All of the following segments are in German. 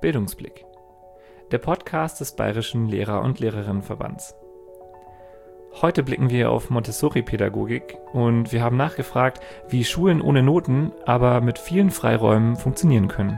Bildungsblick, der Podcast des Bayerischen Lehrer- und Lehrerinnenverbands. Heute blicken wir auf Montessori-Pädagogik und wir haben nachgefragt, wie Schulen ohne Noten, aber mit vielen Freiräumen funktionieren können.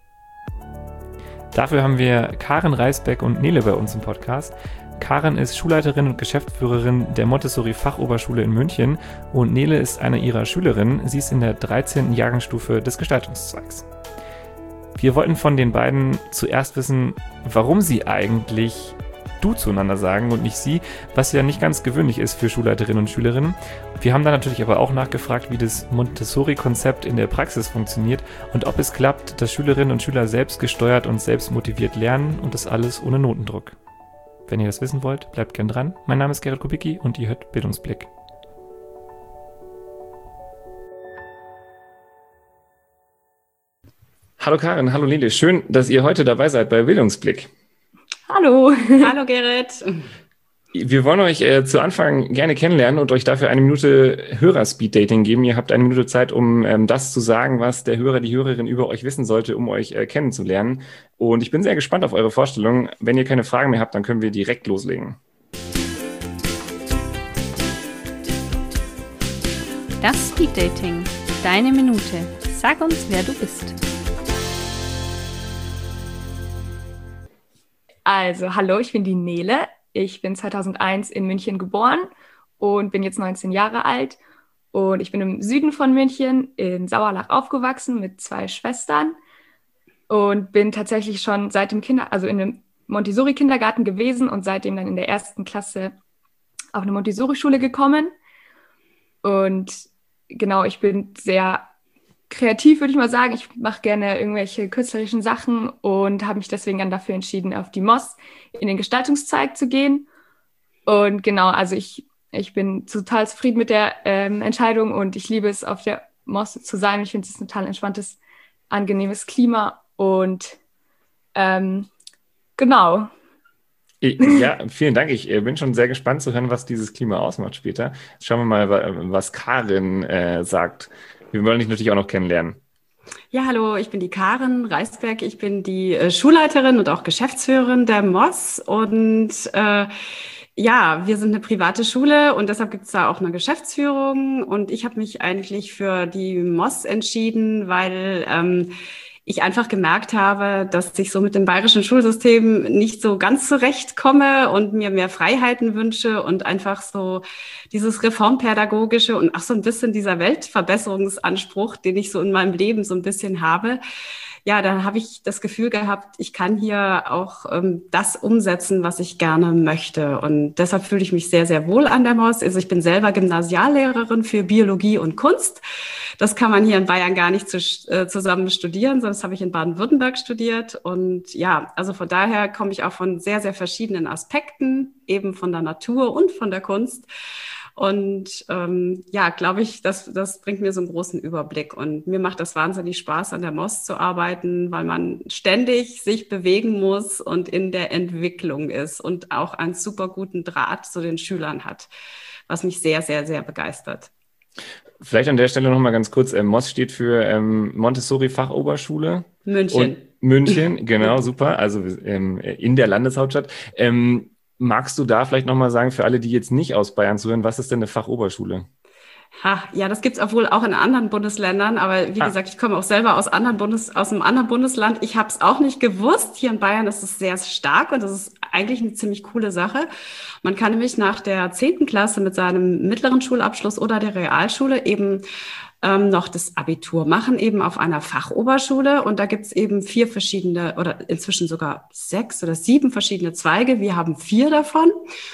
Dafür haben wir Karen Reisbeck und Nele bei uns im Podcast. Karen ist Schulleiterin und Geschäftsführerin der Montessori-Fachoberschule in München und Nele ist eine ihrer Schülerinnen. Sie ist in der 13. Jahrgangsstufe des Gestaltungszweigs. Wir wollten von den beiden zuerst wissen, warum sie eigentlich du zueinander sagen und nicht sie, was ja nicht ganz gewöhnlich ist für Schulleiterinnen und Schülerinnen. Wir haben dann natürlich aber auch nachgefragt, wie das Montessori-Konzept in der Praxis funktioniert und ob es klappt, dass Schülerinnen und Schüler selbst gesteuert und selbst motiviert lernen und das alles ohne Notendruck. Wenn ihr das wissen wollt, bleibt gern dran. Mein Name ist Gerrit Kubicki und ihr hört Bildungsblick. Hallo Karin, hallo Nele. Schön, dass ihr heute dabei seid bei Bildungsblick. Hallo. Hallo Gerrit. Wir wollen euch zu Anfang gerne kennenlernen und euch dafür 1 Minute Hörer-Speed-Dating geben. Ihr habt 1 Minute Zeit, um das zu sagen, was der Hörer, die Hörerin über euch wissen sollte, um euch kennenzulernen. Und ich bin sehr gespannt auf eure Vorstellung. Wenn ihr keine Fragen mehr habt, dann können wir direkt loslegen. Das Speed-Dating. Deine Minute. Sag uns, wer du bist. Also, hallo, ich bin die Nele. Ich bin 2001 in München geboren und bin jetzt 19 Jahre alt. Und ich bin im Süden von München in Sauerlach aufgewachsen mit 2 Schwestern und bin tatsächlich schon seit dem in einem Montessori-Kindergarten gewesen und seitdem dann in der 1. Klasse auf eine Montessori-Schule gekommen. Und genau, ich bin sehr kreativ, würde ich mal sagen. Ich mache gerne irgendwelche künstlerischen Sachen und habe mich deswegen dann dafür entschieden, auf die MOS in den Gestaltungszweig zu gehen. Und genau, also ich bin total zufrieden mit der Entscheidung und ich liebe es, auf der MOS zu sein. Ich finde es ein total entspanntes, angenehmes Klima und genau. Ja, vielen Dank. Ich bin schon sehr gespannt zu hören, was dieses Klima ausmacht später. Schauen wir mal, was Karin sagt. Wir wollen dich natürlich auch noch kennenlernen. Ja, hallo, ich bin die Karen Reisberg. Ich bin die Schulleiterin und auch Geschäftsführerin der MOS. Und ja, wir sind eine private Schule und deshalb gibt es da auch eine Geschäftsführung. Und ich habe mich eigentlich für die MOS entschieden, weil ich einfach gemerkt habe, dass ich so mit dem bayerischen Schulsystem nicht so ganz zurechtkomme und mir mehr Freiheiten wünsche und einfach so dieses Reformpädagogische und auch so ein bisschen dieser Weltverbesserungsanspruch, den ich so in meinem Leben so ein bisschen habe. Ja, da habe ich das Gefühl gehabt, ich kann hier auch das umsetzen, was ich gerne möchte. Und deshalb fühle ich mich sehr, sehr wohl an der MOS. Also ich bin selber Gymnasiallehrerin für Biologie und Kunst. Das kann man hier in Bayern gar nicht zusammen studieren, sondern das habe ich in Baden-Württemberg studiert. Und ja, also von daher komme ich auch von sehr, sehr verschiedenen Aspekten, eben von der Natur und von der Kunst. Und ja, glaube ich, das bringt mir so einen großen Überblick. Und mir macht das wahnsinnig Spaß, an der MOS zu arbeiten, weil man ständig sich bewegen muss und in der Entwicklung ist und auch einen super guten Draht zu den Schülern hat, was mich sehr, sehr, sehr begeistert. Vielleicht an der Stelle nochmal ganz kurz. MOS steht für Montessori-Fachoberschule. München. Und München, genau, super. Also in der Landeshauptstadt. Magst du da vielleicht nochmal sagen, für alle, die jetzt nicht aus Bayern zuhören, was ist denn eine Fachoberschule? Ja, das gibt's wohl auch in anderen Bundesländern, aber wie gesagt, ich komme auch selber aus einem anderen Bundesland. Ich habe es auch nicht gewusst. Hier in Bayern ist es sehr stark und das ist eigentlich eine ziemlich coole Sache. Man kann nämlich nach der 10. Klasse mit seinem mittleren Schulabschluss oder der Realschule eben noch das Abitur machen, eben auf einer Fachoberschule. Und da gibt's eben 4 verschiedene oder inzwischen sogar 6 oder 7 verschiedene Zweige. Wir haben 4 davon.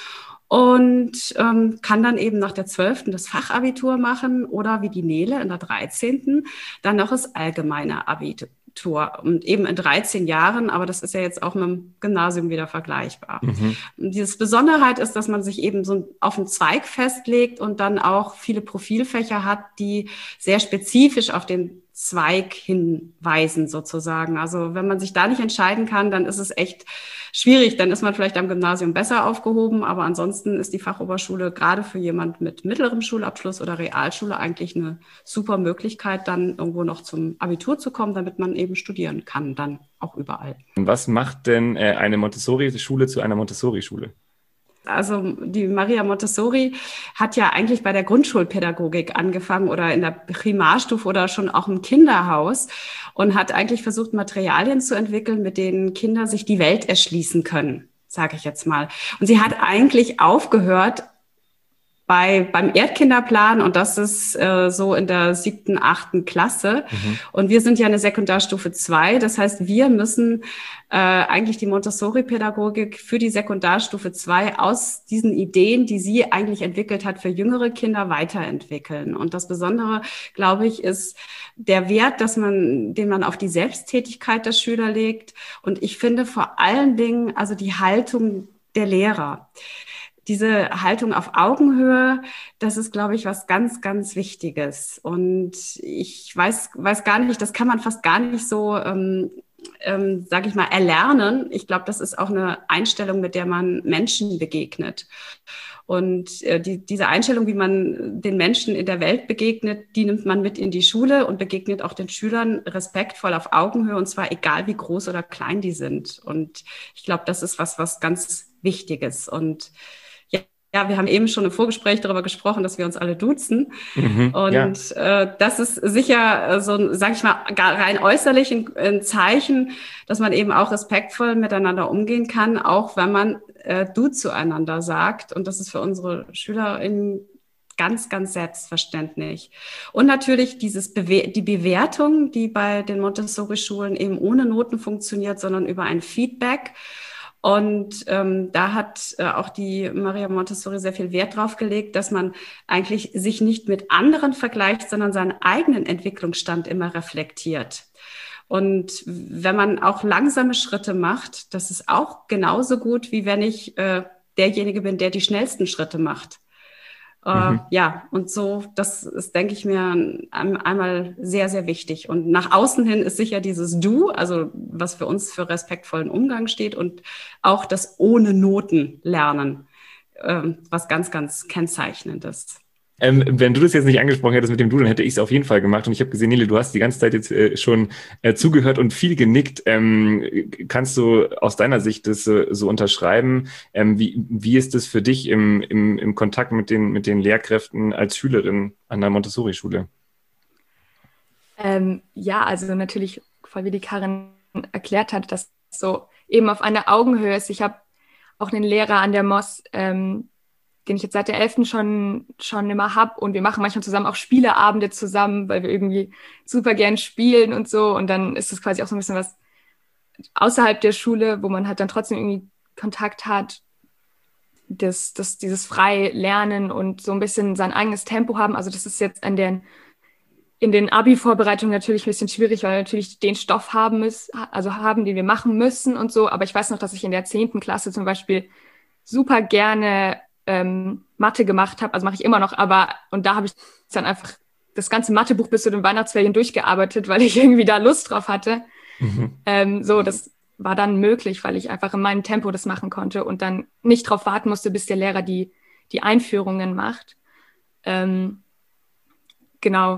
Und kann dann eben nach der 12. das Fachabitur machen oder wie die Nele in der 13. dann noch das allgemeine Abitur. Und eben in 13 Jahren, aber das ist ja jetzt auch mit dem Gymnasium wieder vergleichbar. Mhm. Und dieses Besonderheit ist, dass man sich eben so auf einen Zweig festlegt und dann auch viele Profilfächer hat, die sehr spezifisch auf den Zweig hinweisen sozusagen. Also wenn man sich da nicht entscheiden kann, dann ist es echt schwierig. Dann ist man vielleicht am Gymnasium besser aufgehoben, aber ansonsten ist die Fachoberschule gerade für jemand mit mittlerem Schulabschluss oder Realschule eigentlich eine super Möglichkeit, dann irgendwo noch zum Abitur zu kommen, damit man eben studieren kann, dann auch überall. Was macht denn eine Montessori-Schule zu einer Montessori-Schule? Also die Maria Montessori hat ja eigentlich bei der Grundschulpädagogik angefangen oder in der Primarstufe oder schon auch im Kinderhaus und hat eigentlich versucht, Materialien zu entwickeln, mit denen Kinder sich die Welt erschließen können, sage ich jetzt mal. Und sie hat eigentlich aufgehört beim Erdkinderplan und das ist so in der 7., 8. Klasse. Und wir sind ja eine Sekundarstufe 2. Das heißt, wir müssen eigentlich die Montessori-Pädagogik für die Sekundarstufe 2 aus diesen Ideen, die sie eigentlich entwickelt hat, für jüngere Kinder weiterentwickeln. Und das Besondere, glaube ich, ist der Wert, den man auf die Selbsttätigkeit der Schüler legt. Und ich finde vor allen Dingen also die Haltung der Lehrer. Diese Haltung auf Augenhöhe, das ist, glaube ich, was ganz, ganz Wichtiges. Und ich weiß gar nicht, das kann man fast gar nicht so, sage ich mal, erlernen. Ich glaube, das ist auch eine Einstellung, mit der man Menschen begegnet. Und diese Einstellung, wie man den Menschen in der Welt begegnet, die nimmt man mit in die Schule und begegnet auch den Schülern respektvoll auf Augenhöhe, und zwar egal, wie groß oder klein die sind. Und ich glaube, das ist was ganz Wichtiges. Und ja, wir haben eben schon im Vorgespräch darüber gesprochen, dass wir uns alle duzen. Und das ist sicher so, sage ich mal, rein äußerlich ein Zeichen, dass man eben auch respektvoll miteinander umgehen kann, auch wenn man du zueinander sagt. Und das ist für unsere SchülerInnen ganz, ganz selbstverständlich. Und natürlich die Bewertung, die bei den Montessori-Schulen eben ohne Noten funktioniert, sondern über ein Feedback. Und da hat auch die Maria Montessori sehr viel Wert drauf gelegt, dass man eigentlich sich nicht mit anderen vergleicht, sondern seinen eigenen Entwicklungsstand immer reflektiert. Und wenn man auch langsame Schritte macht, das ist auch genauso gut, wie wenn ich derjenige bin, der die schnellsten Schritte macht. Ja, und so, das ist, denke ich mir, einmal sehr, sehr wichtig. Und nach außen hin ist sicher dieses Du, also was für uns für respektvollen Umgang steht, und auch das ohne Noten lernen, was ganz, ganz kennzeichnendes. Wenn du das jetzt nicht angesprochen hättest mit dem Du, dann hätte ich es auf jeden Fall gemacht. Und ich habe gesehen, Nele, du hast die ganze Zeit jetzt schon zugehört und viel genickt. Kannst du aus deiner Sicht das so unterschreiben? Wie ist das für dich im Kontakt mit den Lehrkräften als Schülerin an der Montessori-Schule? Ja, also natürlich, voll wie die Karin erklärt hat, dass so eben auf einer Augenhöhe ist. Ich habe auch einen Lehrer an der MOS, den ich jetzt seit der 11. schon immer habe. Und wir machen manchmal zusammen auch Spieleabende zusammen, weil wir irgendwie super gern spielen und so. Und dann ist es quasi auch so ein bisschen was außerhalb der Schule, wo man halt dann trotzdem irgendwie Kontakt hat, dieses frei Lernen und so ein bisschen sein eigenes Tempo haben. Also das ist jetzt in den Abi-Vorbereitungen natürlich ein bisschen schwierig, weil wir natürlich den Stoff haben, den wir machen müssen und so. Aber ich weiß noch, dass ich in der 10. Klasse zum Beispiel super gerne Mathe gemacht habe, also mache ich immer noch, und da habe ich dann einfach das ganze Mathebuch bis zu den Weihnachtsferien durchgearbeitet, weil ich irgendwie da Lust drauf hatte. Das war dann möglich, weil ich einfach in meinem Tempo das machen konnte und dann nicht drauf warten musste, bis der Lehrer die Einführungen macht. Genau.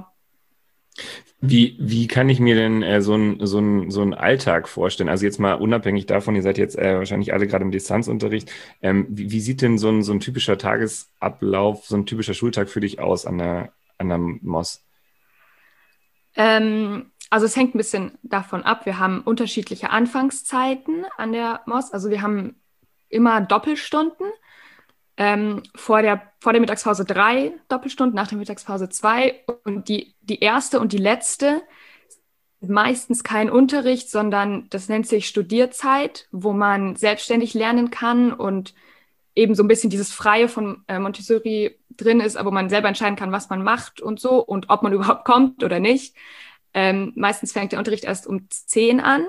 Wie kann ich mir denn so einen Alltag vorstellen? Also jetzt mal unabhängig davon, ihr seid jetzt wahrscheinlich alle gerade im Distanzunterricht. Wie sieht denn so ein typischer Tagesablauf, so ein typischer Schultag für dich aus an der MOS? Also es hängt ein bisschen davon ab. Wir haben unterschiedliche Anfangszeiten an der MOS. Also wir haben immer Doppelstunden. Vor der Mittagspause 3 Doppelstunden, nach der Mittagspause 2 und die erste und die letzte meistens kein Unterricht, sondern das nennt sich Studierzeit, wo man selbstständig lernen kann und eben so ein bisschen dieses Freie von Montessori drin ist, aber wo man selber entscheiden kann, was man macht und so und ob man überhaupt kommt oder nicht. Meistens fängt der Unterricht erst um 10 an.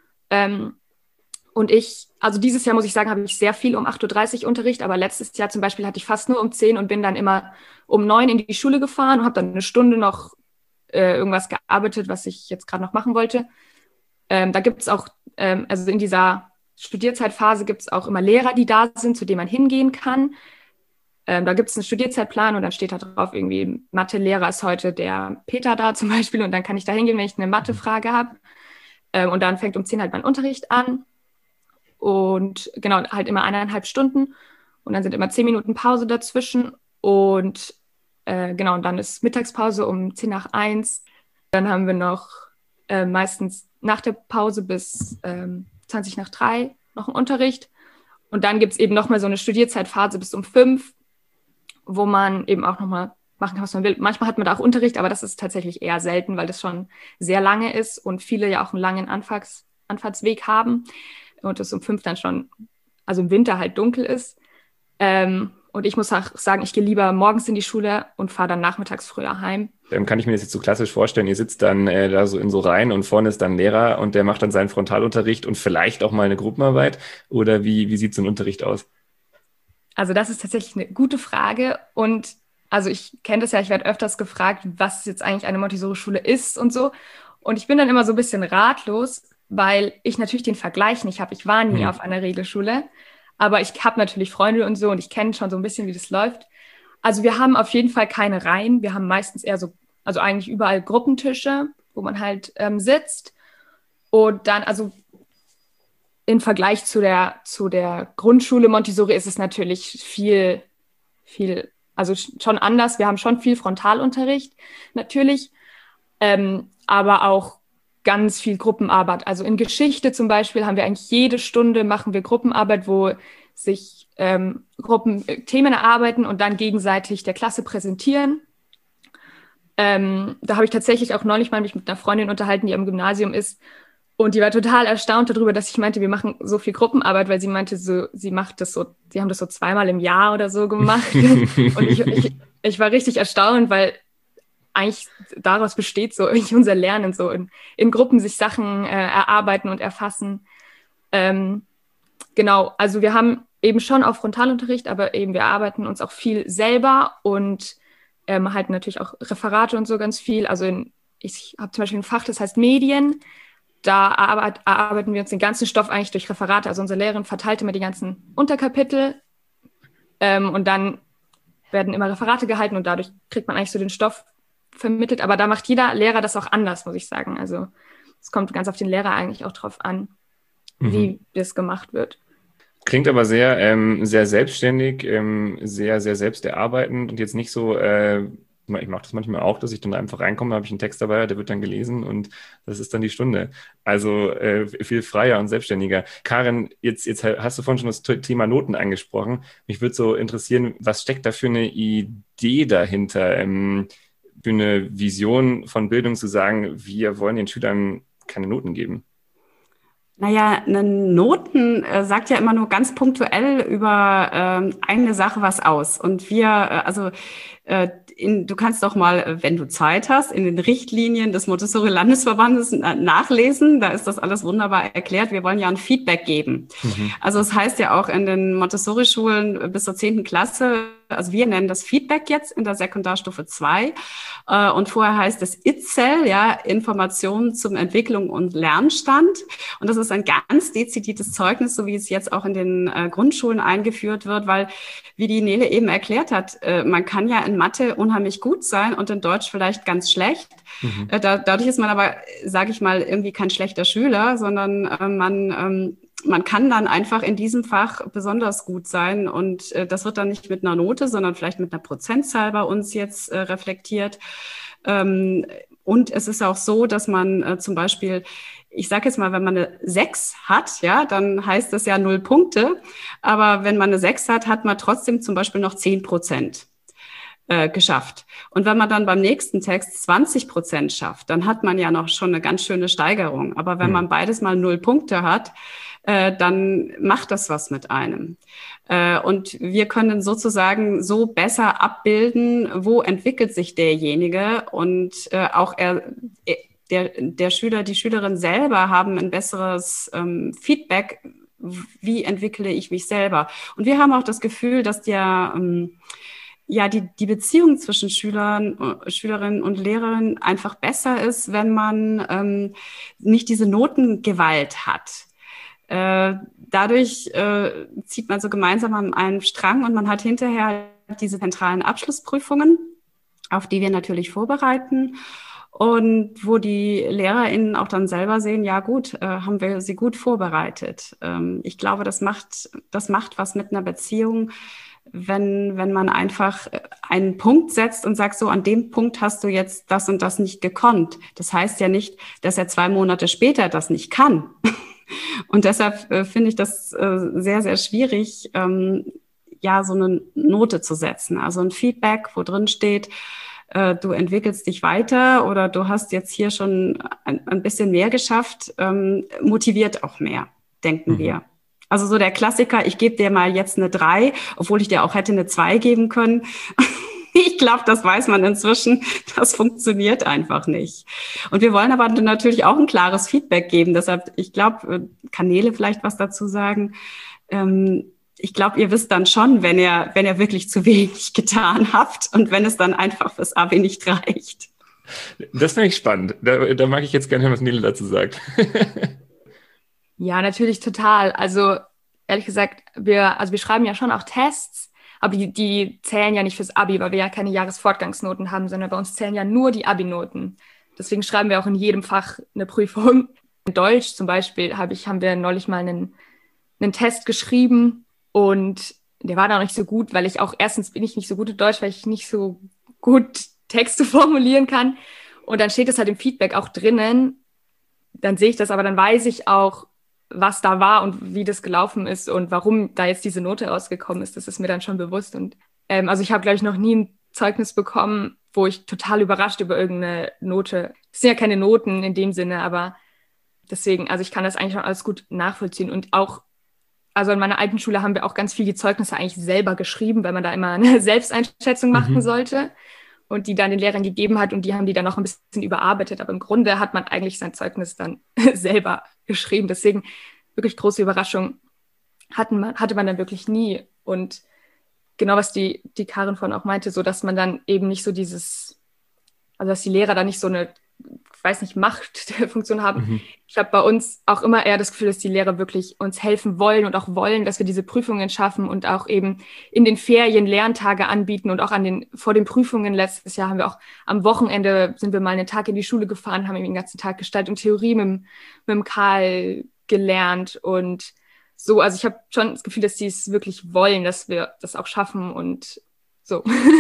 Und also dieses Jahr muss ich sagen, habe ich sehr viel um 8.30 Uhr Unterricht, aber letztes Jahr zum Beispiel hatte ich fast nur um 10 und bin dann immer um 9 in die Schule gefahren und habe dann eine Stunde noch irgendwas gearbeitet, was ich jetzt gerade noch machen wollte. Da gibt es auch, also in dieser Studierzeitphase gibt es auch immer Lehrer, die da sind, zu denen man hingehen kann. Da gibt es einen Studierzeitplan und dann steht da drauf irgendwie, Mathelehrer ist heute der Peter da zum Beispiel und dann kann ich da hingehen, wenn ich eine Mathefrage habe. Und dann fängt um 10 halt mein Unterricht an und genau, halt immer 1,5 Stunden und dann sind immer 10 Minuten Pause dazwischen und genau, und dann ist Mittagspause um 10 nach 1. Dann haben wir noch meistens nach der Pause bis 20 nach 3 noch einen Unterricht. Und dann gibt es eben nochmal so eine Studierzeitphase bis um 5, wo man eben auch nochmal machen kann, was man will. Manchmal hat man da auch Unterricht, aber das ist tatsächlich eher selten, weil das schon sehr lange ist und viele ja auch einen langen Anfahrtsweg haben und es um 5 dann schon, also im Winter halt dunkel ist. Und ich muss auch sagen, ich gehe lieber morgens in die Schule und fahre dann nachmittags früher heim. Kann ich mir das jetzt so klassisch vorstellen, ihr sitzt dann da so in so Reihen und vorne ist dann ein Lehrer und der macht dann seinen Frontalunterricht und vielleicht auch mal eine Gruppenarbeit? Oder wie sieht so ein Unterricht aus? Also das ist tatsächlich eine gute Frage und also ich kenne das ja, ich werde öfters gefragt, was jetzt eigentlich eine Montessori-Schule ist und so. Und ich bin dann immer so ein bisschen ratlos, weil ich natürlich den Vergleich nicht habe. Ich war nie auf einer Regelschule. Aber ich habe natürlich Freunde und so und ich kenne schon so ein bisschen, wie das läuft. Also wir haben auf jeden Fall keine Reihen. Wir haben meistens eher so, also eigentlich überall Gruppentische, wo man halt sitzt. Und dann, also im Vergleich zu der Grundschule Montessori ist es natürlich viel, also schon anders. Wir haben schon viel Frontalunterricht natürlich, aber auch ganz viel Gruppenarbeit. Also in Geschichte zum Beispiel haben wir eigentlich jede Stunde machen wir Gruppenarbeit, wo sich Gruppen Themen erarbeiten und dann gegenseitig der Klasse präsentieren. Da habe ich tatsächlich auch neulich mal mich mit einer Freundin unterhalten, die am Gymnasium ist. Und die war total erstaunt darüber, dass ich meinte, wir machen so viel Gruppenarbeit, weil sie meinte, so, sie haben das so 2-mal im Jahr oder so gemacht. Und ich war richtig erstaunt, weil eigentlich daraus besteht so unser Lernen, so in Gruppen sich Sachen erarbeiten und erfassen. Genau, also wir haben eben schon auch Frontalunterricht, aber eben wir arbeiten uns auch viel selber und halten natürlich auch Referate und so ganz viel. Also ich habe zum Beispiel ein Fach, das heißt Medien. Da erarbeiten wir uns den ganzen Stoff eigentlich durch Referate. Also unsere Lehrerin verteilt immer die ganzen Unterkapitel und dann werden immer Referate gehalten und dadurch kriegt man eigentlich so den Stoff vermittelt, aber da macht jeder Lehrer das auch anders, muss ich sagen. Also es kommt ganz auf den Lehrer eigentlich auch drauf an, wie das gemacht wird. Klingt aber sehr, sehr selbstständig, sehr, sehr selbst erarbeitend und jetzt nicht so, ich mache das manchmal auch, dass ich dann einfach reinkomme, da habe ich einen Text dabei, der wird dann gelesen und das ist dann die Stunde. Also viel freier und selbstständiger. Karin, jetzt hast du vorhin schon das Thema Noten angesprochen. Mich würde so interessieren, was steckt da für eine Idee dahinter? Für eine Vision von Bildung zu sagen, wir wollen den Schülern keine Noten geben? Naja, eine Noten sagt ja immer nur ganz punktuell über eine Sache was aus. Und du kannst doch mal, wenn du Zeit hast, in den Richtlinien des Montessori-Landesverbandes nachlesen. Da ist das alles wunderbar erklärt. Wir wollen ja ein Feedback geben. Also es heißt ja auch in den Montessori-Schulen bis zur 10. Klasse, also wir nennen das Feedback jetzt in der Sekundarstufe 2. Und vorher heißt es ITZEL, ja, Informationen zum Entwicklung und Lernstand. Und das ist ein ganz dezidiertes Zeugnis, so wie es jetzt auch in den Grundschulen eingeführt wird, weil, wie die Nele eben erklärt hat, man kann ja in Mathe unheimlich gut sein und in Deutsch vielleicht ganz schlecht. Dadurch ist man aber, sage ich mal, irgendwie kein schlechter Schüler, sondern man kann dann einfach in diesem Fach besonders gut sein und das wird dann nicht mit einer Note, sondern vielleicht mit einer Prozentzahl bei uns jetzt reflektiert. Und es ist auch so, dass man zum Beispiel, ich sage jetzt mal, wenn man eine 6 hat, ja, dann heißt das ja 0 Punkte. Aber wenn man eine 6 hat, hat man trotzdem zum Beispiel noch 10% geschafft. Und wenn man dann beim nächsten Text 20% schafft, dann hat man ja noch schon eine ganz schöne Steigerung. Aber wenn man beides mal 0 Punkte hat, dann macht das was mit einem. Und wir können sozusagen so besser abbilden, wo entwickelt sich derjenige und auch der Schüler, die Schülerin selber haben ein besseres Feedback, wie entwickle ich mich selber. Und wir haben auch das Gefühl, dass ja, die Beziehung zwischen Schülerinnen und Lehrerinnen einfach besser ist, wenn man nicht diese Notengewalt hat. Dadurch zieht man so gemeinsam an einem Strang und man hat hinterher diese zentralen Abschlussprüfungen, auf die wir natürlich vorbereiten und wo die LehrerInnen auch dann selber sehen, ja gut, haben wir sie gut vorbereitet. Ich glaube, das macht was mit einer Beziehung, wenn man einfach einen Punkt setzt und sagt, so an dem Punkt hast du jetzt das und das nicht gekonnt. Das heißt ja nicht, dass er 2 Monate später das nicht kann. Und deshalb finde ich das sehr, sehr schwierig, ja, so eine Note zu setzen. Also ein Feedback, wo drin steht, du entwickelst dich weiter oder du hast jetzt hier schon ein bisschen mehr geschafft, motiviert auch mehr, denken wir. Also so der Klassiker, ich gebe dir mal jetzt eine 3, obwohl ich dir auch hätte eine 2 geben können. Ich glaube, das weiß man inzwischen, das funktioniert einfach nicht. Und wir wollen aber natürlich auch ein klares Feedback geben. Deshalb, ich glaube, kann Nele vielleicht was dazu sagen. Ich glaube, ihr wisst dann schon, wenn ihr wirklich zu wenig getan habt und wenn es dann einfach fürs Abi nicht reicht. Das finde ich spannend. Da mag ich jetzt gerne hören, was Nele dazu sagt. Ja, natürlich total. Also ehrlich gesagt, wir schreiben ja schon auch Tests, aber die zählen ja nicht fürs Abi, weil wir ja keine Jahresfortgangsnoten haben, sondern bei uns zählen ja nur die Abi-Noten. Deswegen schreiben wir auch in jedem Fach eine Prüfung. In Deutsch zum Beispiel haben wir neulich mal einen Test geschrieben und der war da noch nicht so gut, weil erstens bin ich nicht so gut in Deutsch, weil ich nicht so gut Texte formulieren kann. Und dann steht es halt im Feedback auch drinnen. Dann sehe ich das, aber dann weiß ich auch, was da war und wie das gelaufen ist und warum da jetzt diese Note rausgekommen ist. Das ist mir dann schon bewusst. Und also ich habe, glaube ich, noch nie ein Zeugnis bekommen, wo ich total überrascht über irgendeine Note. Das sind ja keine Noten in dem Sinne, aber deswegen, also ich kann das eigentlich schon alles gut nachvollziehen. Und auch, also in meiner alten Schule haben wir auch ganz viel die Zeugnisse eigentlich selber geschrieben, weil man da immer eine Selbsteinschätzung machen sollte und die dann den Lehrern gegeben hat und die haben die dann noch ein bisschen überarbeitet. Aber im Grunde hat man eigentlich sein Zeugnis dann selber geschrieben. Deswegen wirklich große Überraschung hatte man dann wirklich nie. Und genau, was die Karin vorhin auch meinte, so dass man dann eben nicht so also dass die Lehrer da nicht so eine, ich weiß nicht, Machtfunktion haben. Ich habe bei uns auch immer eher das Gefühl, dass die Lehrer wirklich uns helfen wollen und auch wollen, dass wir diese Prüfungen schaffen und auch eben in den Ferien Lerntage anbieten und auch vor den Prüfungen letztes Jahr haben wir auch am Wochenende sind wir mal einen Tag in die Schule gefahren, haben den ganzen Tag Gestalt und Theorie mit dem Karl gelernt und so. Also ich habe schon das Gefühl, dass die es wirklich wollen, dass wir das auch schaffen und so.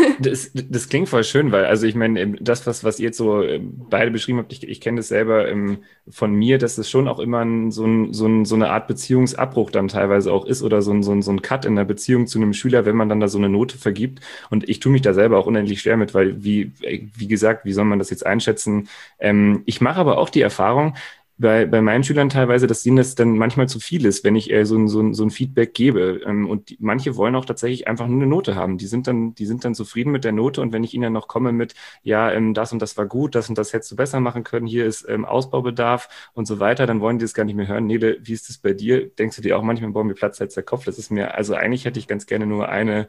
Das klingt voll schön, weil, also ich meine, das, was ihr jetzt so beide beschrieben habt, ich kenne das selber von mir, dass es schon auch immer so eine Art Beziehungsabbruch dann teilweise auch ist oder so ein Cut in der Beziehung zu einem Schüler, wenn man dann da so eine Note vergibt. Und ich tue mich da selber auch unendlich schwer mit, weil, wie gesagt, wie soll man das jetzt einschätzen? Ich mache aber auch die Erfahrung, bei meinen Schülern teilweise, dass ihnen das dann manchmal zu viel ist, wenn ich so ein Feedback gebe. Und manche wollen auch tatsächlich einfach nur eine Note haben. Die sind dann zufrieden mit der Note. Und wenn ich ihnen dann noch komme mit, ja, das und das war gut, das und das hättest du besser machen können, hier ist Ausbaubedarf und so weiter, dann wollen die das gar nicht mehr hören. Nele, wie ist das bei dir? Denkst du dir auch manchmal, boah, mir platzt jetzt der Kopf? Das ist mir, also eigentlich hätte ich ganz gerne nur ein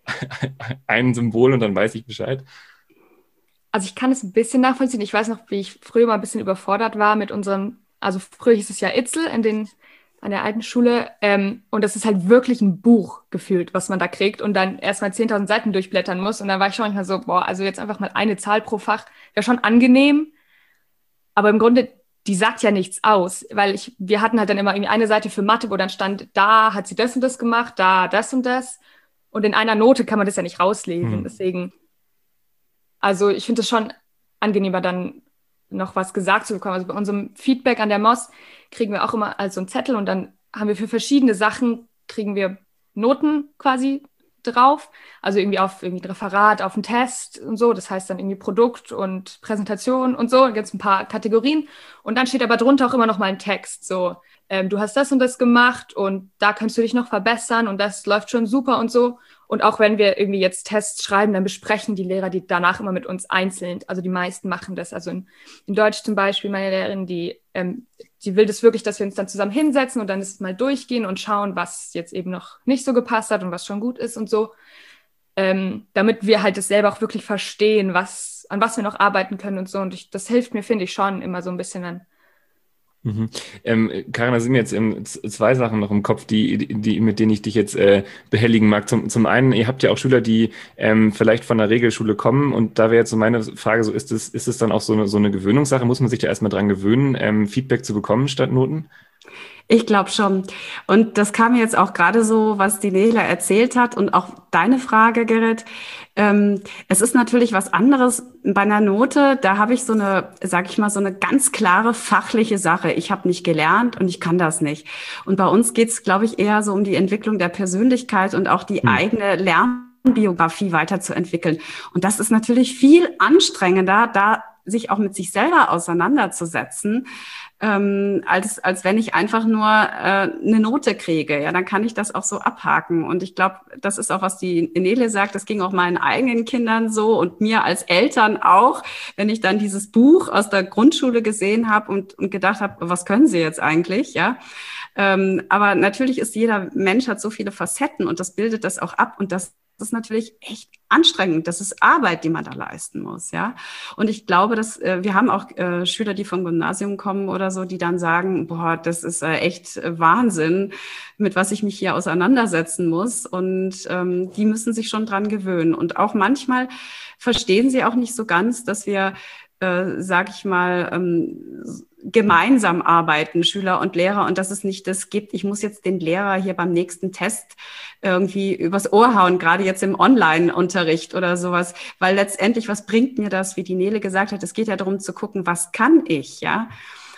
Symbol und dann weiß ich Bescheid. Also ich kann es ein bisschen nachvollziehen. Ich weiß noch, wie ich früher mal ein bisschen überfordert war mit also früher hieß es ja Itzel an der alten Schule. Und das ist halt wirklich ein Buch gefühlt, was man da kriegt und dann erstmal 10.000 Seiten durchblättern muss. Und dann war ich schon manchmal so, boah, also jetzt einfach mal eine Zahl pro Fach wäre schon angenehm. Aber im Grunde, die sagt ja nichts aus, weil wir hatten halt dann immer irgendwie eine Seite für Mathe, wo dann stand, da hat sie das und das gemacht, da das und das. Und in einer Note kann man das ja nicht rauslesen. Deswegen, also ich finde es schon angenehmer, dann noch was gesagt zu bekommen. Also bei unserem Feedback an der MOS kriegen wir auch immer also einen Zettel und dann haben wir für verschiedene Sachen, kriegen wir Noten quasi drauf. Also irgendwie auf ein Referat, auf einen Test und so. Das heißt dann irgendwie Produkt und Präsentation und so. Da gibt es ein paar Kategorien. Und dann steht aber drunter auch immer noch mal ein Text. So, du hast das und das gemacht und da kannst du dich noch verbessern und das läuft schon super und so. Und auch wenn wir irgendwie jetzt Tests schreiben, dann besprechen die Lehrer die danach immer mit uns einzeln. Also die meisten machen das. Also in Deutsch zum Beispiel, meine Lehrerin, die will das wirklich, dass wir uns dann zusammen hinsetzen und dann das mal durchgehen und schauen, was jetzt eben noch nicht so gepasst hat und was schon gut ist und so. damit wir halt das selber auch wirklich verstehen, an was wir noch arbeiten können und so. Und das hilft mir, finde ich, schon immer so ein bisschen dann. Mhm. Karin, da sind mir jetzt zwei Sachen noch im Kopf, mit denen ich dich jetzt behelligen mag. Zum einen, ihr habt ja auch Schüler, die vielleicht von der Regelschule kommen, und da wäre jetzt so meine Frage, so ist es dann auch so eine Gewöhnungssache? Muss man sich da erstmal dran gewöhnen, Feedback zu bekommen statt Noten? Ich glaube schon. Und das kam jetzt auch gerade so, was die Nele erzählt hat und auch deine Frage, Gerrit. Es ist natürlich was anderes bei einer Note. Da habe ich so eine ganz klare fachliche Sache. Ich habe nicht gelernt und ich kann das nicht. Und bei uns geht es, glaube ich, eher so um die Entwicklung der Persönlichkeit und auch die eigene Lernbiografie weiterzuentwickeln. Und das ist natürlich viel anstrengender, da sich auch mit sich selber auseinanderzusetzen, als wenn ich einfach nur eine Note kriege. Ja, dann kann ich das auch so abhaken. Und ich glaube, das ist auch, was die Nele sagt, das ging auch meinen eigenen Kindern so und mir als Eltern auch, wenn ich dann dieses Buch aus der Grundschule gesehen habe und gedacht habe, was können sie jetzt eigentlich, ja? Aber natürlich jeder Mensch hat so viele Facetten und das bildet das auch ab und das ist natürlich echt anstrengend. Das ist Arbeit, die man da leisten muss, ja. Und ich glaube, dass wir haben auch Schüler, die vom Gymnasium kommen oder so, die dann sagen, boah, das ist echt Wahnsinn, mit was ich mich hier auseinandersetzen muss. Und die müssen sich schon dran gewöhnen. Und auch manchmal verstehen sie auch nicht so ganz, dass wir, sag ich mal, gemeinsam arbeiten, Schüler und Lehrer, und dass es nicht das gibt, ich muss jetzt den Lehrer hier beim nächsten Test irgendwie übers Ohr hauen, gerade jetzt im Online-Unterricht oder sowas, weil letztendlich, was bringt mir das, wie die Nele gesagt hat, es geht ja darum zu gucken, was kann ich, ja,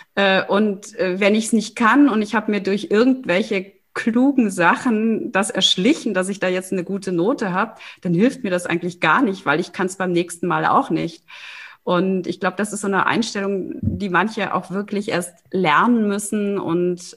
und wenn ich es nicht kann und ich habe mir durch irgendwelche klugen Sachen das erschlichen, dass ich da jetzt eine gute Note habe, dann hilft mir das eigentlich gar nicht, weil ich kann es beim nächsten Mal auch nicht. Und ich glaube, das ist so eine Einstellung, die manche auch wirklich erst lernen müssen. Und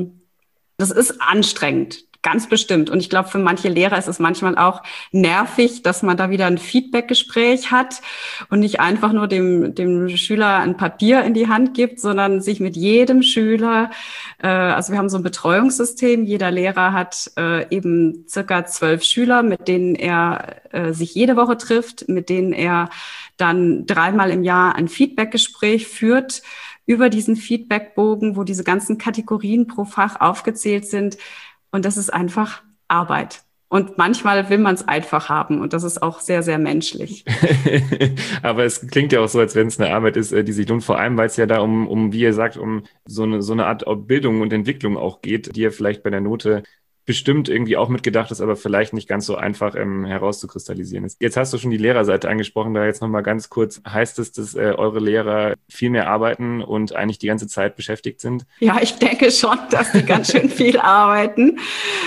das ist anstrengend, ganz bestimmt. Und ich glaube, für manche Lehrer ist es manchmal auch nervig, dass man da wieder ein Feedbackgespräch hat und nicht einfach nur dem Schüler ein Papier in die Hand gibt, sondern sich mit jedem Schüler, also wir haben so ein Betreuungssystem, jeder Lehrer hat eben circa 12 Schüler, mit denen er sich jede Woche trifft, mit denen er dann 3-mal im Jahr ein Feedbackgespräch führt über diesen Feedbackbogen, wo diese ganzen Kategorien pro Fach aufgezählt sind. Und das ist einfach Arbeit. Und manchmal will man es einfach haben. Und das ist auch sehr, sehr menschlich. Aber es klingt ja auch so, als wenn es eine Arbeit ist, die sich lohnt. Vor allem, weil es ja da wie ihr sagt, um so eine Art Bildung und Entwicklung auch geht, die ja vielleicht bei der Note bestimmt irgendwie auch mitgedacht ist, aber vielleicht nicht ganz so einfach herauszukristallisieren ist. Jetzt hast du schon die Lehrerseite angesprochen, da jetzt nochmal ganz kurz. Heißt es, dass eure Lehrer viel mehr arbeiten und eigentlich die ganze Zeit beschäftigt sind? Ja, ich denke schon, dass die ganz schön viel arbeiten.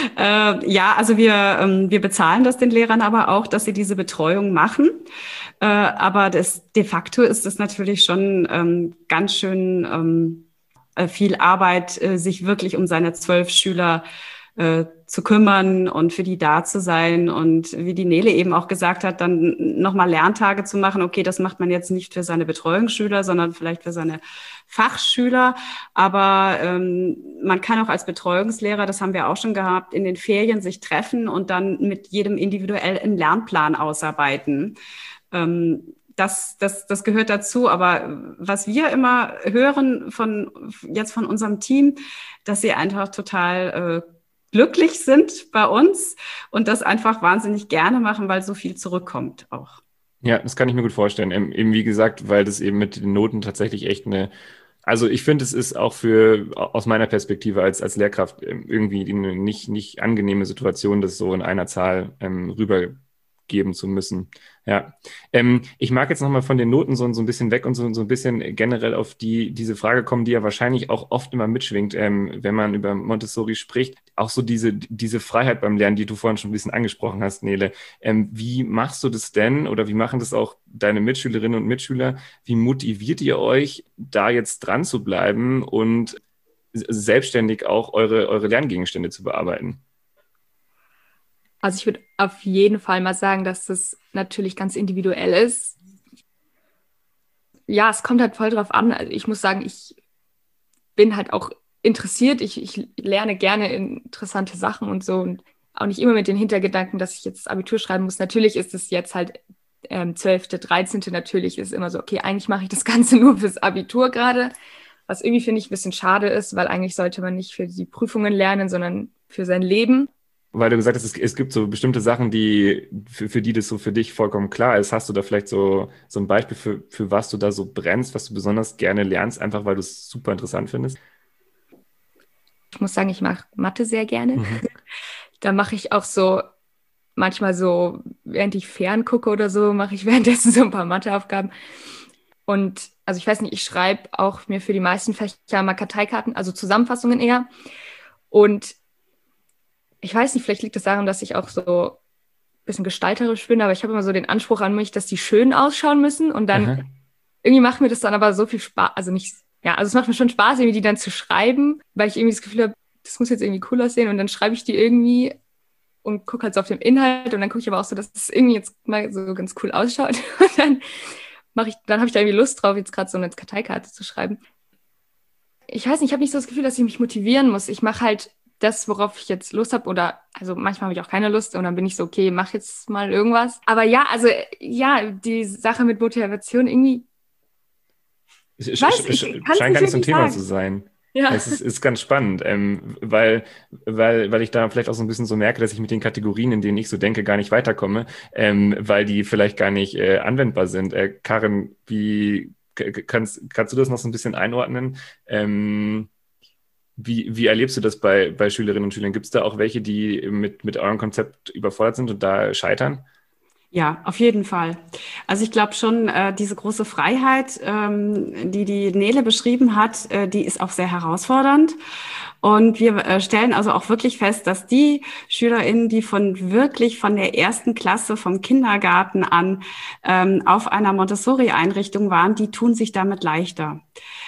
Ja, also wir bezahlen das den Lehrern aber auch, dass sie diese Betreuung machen. Aber de facto ist es natürlich schon ganz schön viel Arbeit, sich wirklich um seine 12 Schüler zu kümmern und für die da zu sein. Und wie die Nele eben auch gesagt hat, dann nochmal Lerntage zu machen. Okay, das macht man jetzt nicht für seine Betreuungsschüler, sondern vielleicht für seine Fachschüler. Aber man kann auch als Betreuungslehrer, das haben wir auch schon gehabt, in den Ferien sich treffen und dann mit jedem individuell einen Lernplan ausarbeiten. Das gehört dazu. Aber was wir immer hören von unserem Team, dass sie einfach total glücklich sind bei uns und das einfach wahnsinnig gerne machen, weil so viel zurückkommt auch. Ja, das kann ich mir gut vorstellen. Eben wie gesagt, weil das eben mit den Noten tatsächlich echt also ich finde, es ist auch aus meiner Perspektive als Lehrkraft irgendwie eine nicht angenehme Situation, das so in einer Zahl rübergeben zu müssen. Ja, ich mag jetzt nochmal von den Noten so ein bisschen weg und so ein bisschen generell auf diese Frage kommen, die ja wahrscheinlich auch oft immer mitschwingt, wenn man über Montessori spricht. Auch so diese Freiheit beim Lernen, die du vorhin schon ein bisschen angesprochen hast, Nele. Wie machst du das denn oder wie machen das auch deine Mitschülerinnen und Mitschüler? Wie motiviert ihr euch, da jetzt dran zu bleiben und selbstständig auch eure Lerngegenstände zu bearbeiten? Also ich würde auf jeden Fall mal sagen, dass das natürlich ganz individuell ist. Ja, es kommt halt voll drauf an. Also ich muss sagen, ich bin halt auch interessiert. Ich lerne gerne interessante Sachen und so. auch nicht immer mit den Hintergedanken, dass ich jetzt das Abitur schreiben muss. Natürlich ist es jetzt halt 12., 13. Natürlich ist immer so, okay, eigentlich mache ich das Ganze nur fürs Abitur gerade, was irgendwie, finde ich, ein bisschen schade ist, weil eigentlich sollte man nicht für die Prüfungen lernen, sondern für sein Leben. Weil du gesagt hast, es gibt so bestimmte Sachen, die für die das so für dich vollkommen klar ist. Hast du da vielleicht so ein Beispiel für was du da so brennst, was du besonders gerne lernst, einfach weil du es super interessant findest? Ich muss sagen, ich mache Mathe sehr gerne. Da mache ich auch so, manchmal so, während ich ferngucke oder so, mache ich währenddessen so ein paar Matheaufgaben. Und also ich weiß nicht, ich schreibe auch mir für die meisten Fächer mal Karteikarten, also Zusammenfassungen eher. Und ich weiß nicht, vielleicht liegt es daran, dass ich auch so ein bisschen gestalterisch bin, aber ich habe immer so den Anspruch an mich, dass die schön ausschauen müssen. Und dann irgendwie macht mir das dann aber so viel Spaß, also nicht, ja, also es macht mir schon Spaß, irgendwie die dann zu schreiben, weil ich irgendwie das Gefühl habe, das muss jetzt irgendwie cool aussehen. Und dann schreibe ich die irgendwie und gucke halt so auf den Inhalt. Und dann gucke ich aber auch so, dass es irgendwie jetzt mal so ganz cool ausschaut. Und dann habe ich da irgendwie Lust drauf, jetzt gerade so eine Karteikarte zu schreiben. Ich weiß nicht, ich habe nicht so das Gefühl, dass ich mich motivieren muss. Ich mache halt das, worauf ich jetzt Lust habe, oder also manchmal habe ich auch keine Lust und dann bin ich so, okay, mach jetzt mal irgendwas. Aber ja, also ja, die Sache mit Motivation irgendwie scheint gar nicht so ein Thema zu sein. Ja. Es ist ganz spannend, weil ich da vielleicht auch so ein bisschen so merke, dass ich mit den Kategorien, in denen ich so denke, gar nicht weiterkomme, weil die vielleicht gar nicht anwendbar sind. Karin, wie kannst du das noch so ein bisschen einordnen? Wie erlebst du das bei Schülerinnen und Schülern? Gibt es da auch welche, die mit eurem Konzept überfordert sind und da scheitern? Ja, auf jeden Fall. Also ich glaube schon, diese große Freiheit, die Nele beschrieben hat, die ist auch sehr herausfordernd. Und wir stellen also auch wirklich fest, dass die SchülerInnen, die wirklich von der ersten Klasse vom Kindergarten an auf einer Montessori-Einrichtung waren, die tun sich damit leichter.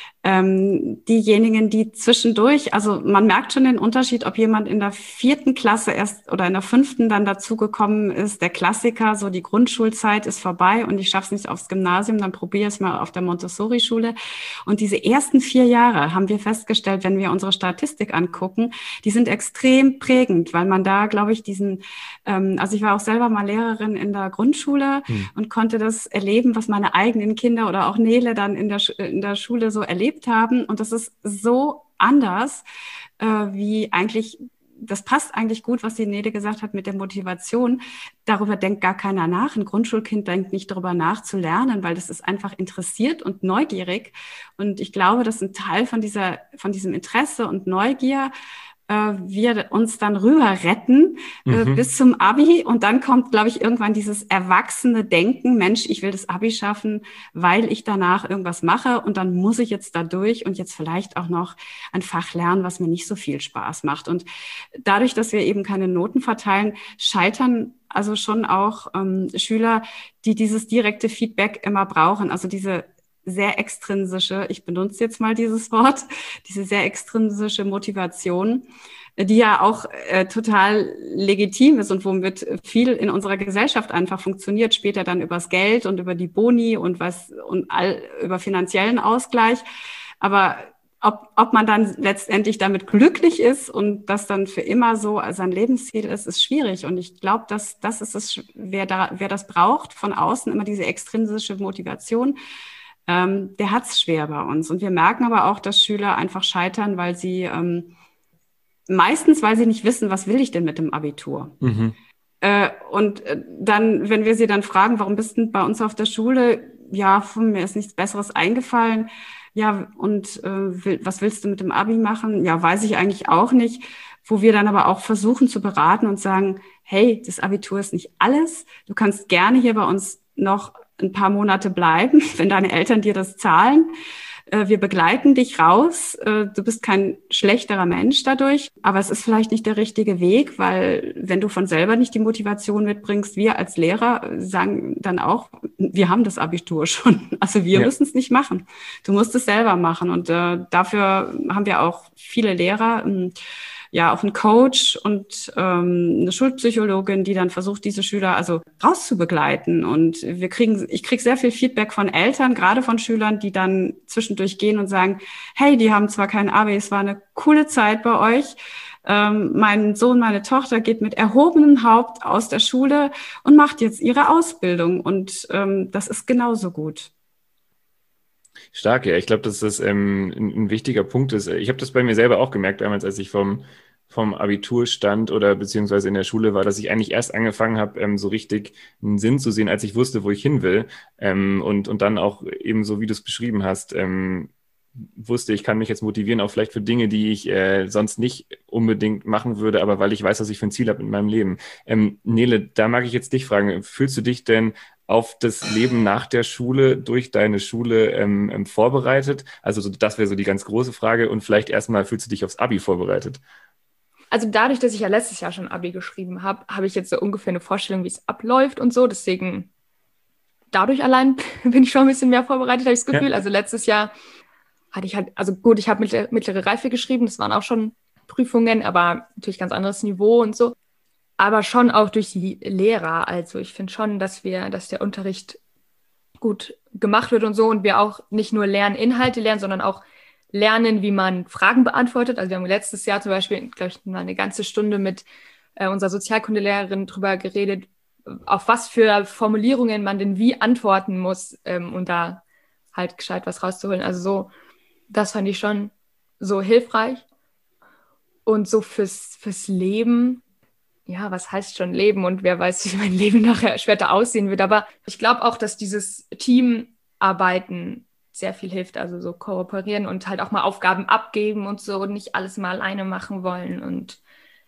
Diejenigen, die zwischendurch, also man merkt schon den Unterschied, ob jemand in der 4. Klasse erst oder in der 5. dann dazugekommen ist, der Klassiker, so die Grundschulzeit ist vorbei und ich schaff's nicht aufs Gymnasium, dann probiere es mal auf der Montessori-Schule. Und diese ersten 4 Jahre haben wir festgestellt, wenn wir unsere Statistik angucken, die sind extrem prägend, weil man da, glaube ich, also ich war auch selber mal Lehrerin in der Grundschule und konnte das erleben, was meine eigenen Kinder oder auch Nele dann in der Schule so erlebt haben. Und das ist so anders, wie eigentlich, das passt eigentlich gut, was die Nele gesagt hat mit der Motivation. Darüber denkt gar keiner nach. Ein Grundschulkind denkt nicht darüber nach zu lernen, weil das ist einfach interessiert und neugierig. Und ich glaube, dass ein Teil von diesem Interesse und Neugier wir uns dann rüber retten bis zum Abi. Und dann kommt, glaube ich, irgendwann dieses erwachsene Denken, Mensch, ich will das Abi schaffen, weil ich danach irgendwas mache und dann muss ich jetzt da durch und jetzt vielleicht auch noch ein Fach lernen, was mir nicht so viel Spaß macht. Und dadurch, dass wir eben keine Noten verteilen, scheitern also schon auch Schüler, die dieses direkte Feedback immer brauchen, also diese sehr extrinsische, ich benutze jetzt mal dieses Wort, diese sehr extrinsische Motivation, die ja auch total legitim ist und womit viel in unserer Gesellschaft einfach funktioniert, später dann übers Geld und über die Boni und über finanziellen Ausgleich. Aber ob man dann letztendlich damit glücklich ist und das dann für immer so sein Lebensziel ist schwierig. Und ich glaube, das ist es, wer das braucht, von außen immer diese extrinsische Motivation, der hat es schwer bei uns. Und wir merken aber auch, dass Schüler einfach scheitern, weil sie meistens, weil sie nicht wissen, was will ich denn mit dem Abitur? Und dann, wenn wir sie dann fragen, warum bist du bei uns auf der Schule? Ja, mir ist nichts Besseres eingefallen. Ja, und was willst du mit dem Abi machen? Ja, weiß ich eigentlich auch nicht. Wo wir dann aber auch versuchen zu beraten und sagen, hey, das Abitur ist nicht alles. Du kannst gerne hier bei uns noch ein paar Monate bleiben, wenn deine Eltern dir das zahlen. Wir begleiten dich raus. Du bist kein schlechterer Mensch dadurch, aber es ist vielleicht nicht der richtige Weg, weil wenn du von selber nicht die Motivation mitbringst, wir als Lehrer sagen dann auch, wir haben das Abitur schon. Also wir müssen es nicht machen. Du musst es selber machen. Und dafür haben wir auch viele Lehrer, ja auch einen Coach und eine Schulpsychologin, die dann versucht, diese Schüler also rauszubegleiten. Und ich kriege sehr viel Feedback von Eltern, gerade von Schülern, die dann zwischendurch gehen und sagen, hey, die haben zwar kein Abi, es war eine coole Zeit bei euch, Mein Sohn, meine Tochter geht mit erhobenem Haupt aus der Schule und macht jetzt ihre Ausbildung. Und das ist genauso gut. Stark, ja. Ich glaube, dass das ein wichtiger Punkt ist. Ich habe das bei mir selber auch gemerkt, damals, als ich vom Abitur stand oder beziehungsweise in der Schule war, dass ich eigentlich erst angefangen habe, so richtig einen Sinn zu sehen, als ich wusste, wo ich hin will. Und dann auch eben so, wie du es beschrieben hast, wusste, ich kann mich jetzt motivieren, auch vielleicht für Dinge, die ich sonst nicht unbedingt machen würde, aber weil ich weiß, was ich für ein Ziel habe in meinem Leben. Nele, da mag ich jetzt dich fragen, fühlst du dich denn auf das Leben nach der Schule durch deine Schule vorbereitet? Also das wäre so die ganz große Frage. Und vielleicht erstmal, fühlst du dich aufs Abi vorbereitet? Also dadurch, dass ich ja letztes Jahr schon Abi geschrieben habe, habe ich jetzt so ungefähr eine Vorstellung, wie es abläuft und so. Deswegen, dadurch allein bin ich schon ein bisschen mehr vorbereitet, habe ich das Gefühl. Ja. Also letztes Jahr hatte ich halt, also gut, ich habe mittlere Reife geschrieben, das waren auch schon Prüfungen, aber natürlich ganz anderes Niveau und so. Aber schon auch durch die Lehrer. Also ich finde schon, dass der Unterricht gut gemacht wird und so und wir auch nicht nur Inhalte lernen, sondern auch lernen, wie man Fragen beantwortet. Also wir haben letztes Jahr zum Beispiel, glaube ich, mal eine ganze Stunde mit unserer Sozialkundelehrerin drüber geredet, auf was für Formulierungen man denn wie antworten muss, und da halt gescheit was rauszuholen. Also so, das fand ich schon so hilfreich. Und so fürs Leben, ja, was heißt schon Leben und wer weiß, wie mein Leben nachher später aussehen wird. Aber ich glaube auch, dass dieses Teamarbeiten sehr viel hilft, also so kooperieren und halt auch mal Aufgaben abgeben und so und nicht alles mal alleine machen wollen und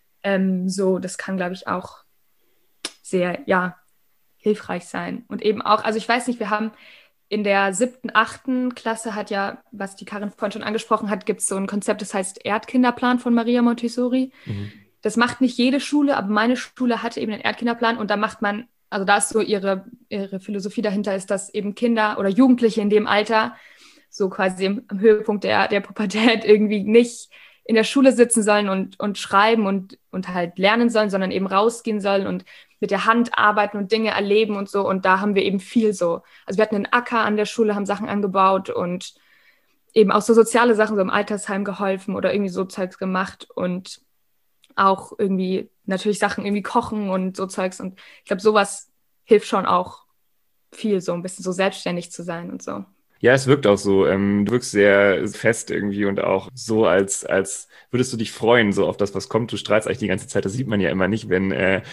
so, das kann, glaube ich, auch sehr, ja, hilfreich sein. Und eben auch, also ich weiß nicht, wir haben in der 7., 8. Klasse hat ja, was die Karin vorhin schon angesprochen hat, gibt es so ein Konzept, das heißt Erdkinderplan von Maria Montessori. Mhm. Das macht nicht jede Schule, aber meine Schule hatte eben einen Erdkinderplan und da macht man, also da ist so ihre Philosophie dahinter, ist, dass eben Kinder oder Jugendliche in dem Alter so quasi am Höhepunkt der Pubertät irgendwie nicht in der Schule sitzen sollen und schreiben und halt lernen sollen, sondern eben rausgehen sollen und mit der Hand arbeiten und Dinge erleben und so. Und da haben wir eben viel so. Also wir hatten einen Acker an der Schule, haben Sachen angebaut und eben auch so soziale Sachen, so im Altersheim geholfen oder irgendwie so Zeugs gemacht und auch irgendwie natürlich Sachen irgendwie kochen und so Zeugs. Und ich glaube, sowas hilft schon auch viel, so ein bisschen so selbstständig zu sein und so. Ja, es wirkt auch so. Du wirkst sehr fest irgendwie und auch so, als würdest du dich freuen, so auf das, was kommt. Du strahlst eigentlich die ganze Zeit. Das sieht man ja immer nicht, wenn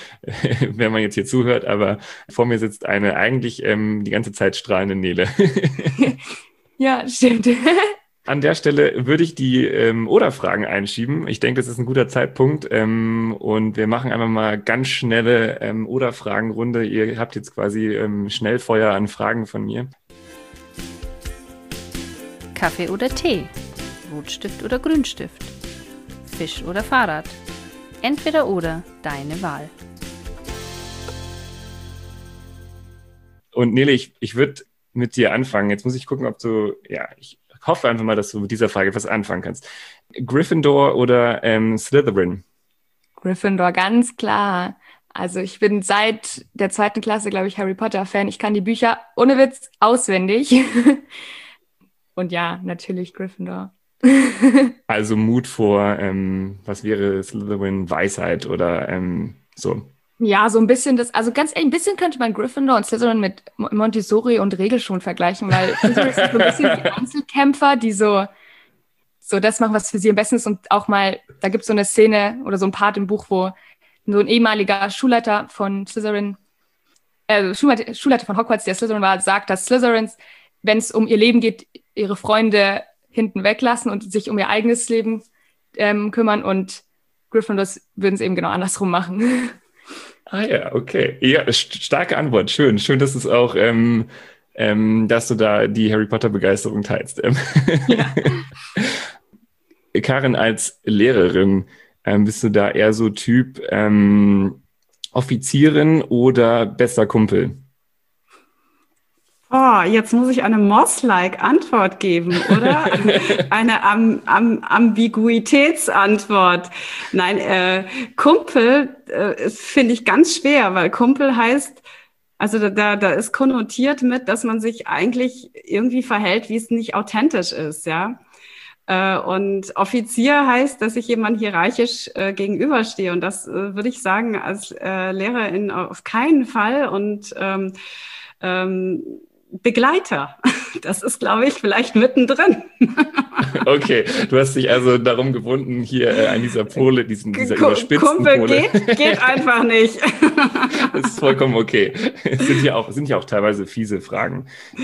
man jetzt hier zuhört. Aber vor mir sitzt eine eigentlich die ganze Zeit strahlende Nele. Ja, stimmt. An der Stelle würde ich die Oder-Fragen einschieben. Ich denke, das ist ein guter Zeitpunkt. Und wir machen einfach mal ganz schnelle Oder-Fragen-Runde. Ihr habt jetzt quasi Schnellfeuer an Fragen von mir. Kaffee oder Tee? Rotstift oder Grünstift? Fisch oder Fahrrad? Entweder oder, deine Wahl. Und Nele, ich würde mit dir anfangen. Jetzt muss ich gucken, ob du, ja, ich hoffe einfach mal, dass du mit dieser Frage was anfangen kannst. Gryffindor oder Slytherin? Gryffindor, ganz klar. Also ich bin seit der 2. Klasse, glaube ich, Harry Potter-Fan. Ich kann die Bücher ohne Witz auswendig. Und ja, natürlich Gryffindor. Also Mut vor, was wäre Slytherin, Weisheit oder so? Ja, so ein bisschen also ganz ehrlich, ein bisschen könnte man Gryffindor und Slytherin mit Montessori und Regelschulen vergleichen, weil Slytherin sind so ein bisschen die Einzelkämpfer, die so das machen, was für sie am besten ist und auch mal, da gibt es so eine Szene oder so ein Part im Buch, wo so ein ehemaliger Schulleiter von Slytherin, Schulleiter von Hogwarts, der Slytherin war, sagt, dass Slytherins, wenn es um ihr Leben geht, ihre Freunde hinten weglassen und sich um ihr eigenes Leben kümmern und Gryffindors würden es eben genau andersrum machen. Ah ja, okay. Ja, starke Antwort. Schön, dass es auch, dass du da die Harry Potter Begeisterung teilst. Ja. Karin, als Lehrerin, bist du da eher so Typ Offizierin oder bester Kumpel? Oh, jetzt muss ich eine Moss-like Antwort geben, oder? Eine Ambiguitätsantwort. Nein, Kumpel finde ich ganz schwer, weil Kumpel heißt, also da ist konnotiert mit, dass man sich eigentlich irgendwie verhält, wie es nicht authentisch ist, ja. Und Offizier heißt, dass ich jemand hierarchisch gegenüberstehe. Und das würde ich sagen, als Lehrerin auf keinen Fall. Und Begleiter, das ist, glaube ich, vielleicht mittendrin. Okay, du hast dich also darum gewunden, dieser überspitzten Kumpel Pole. geht einfach nicht. Das ist vollkommen okay. Es sind ja auch teilweise fiese Fragen.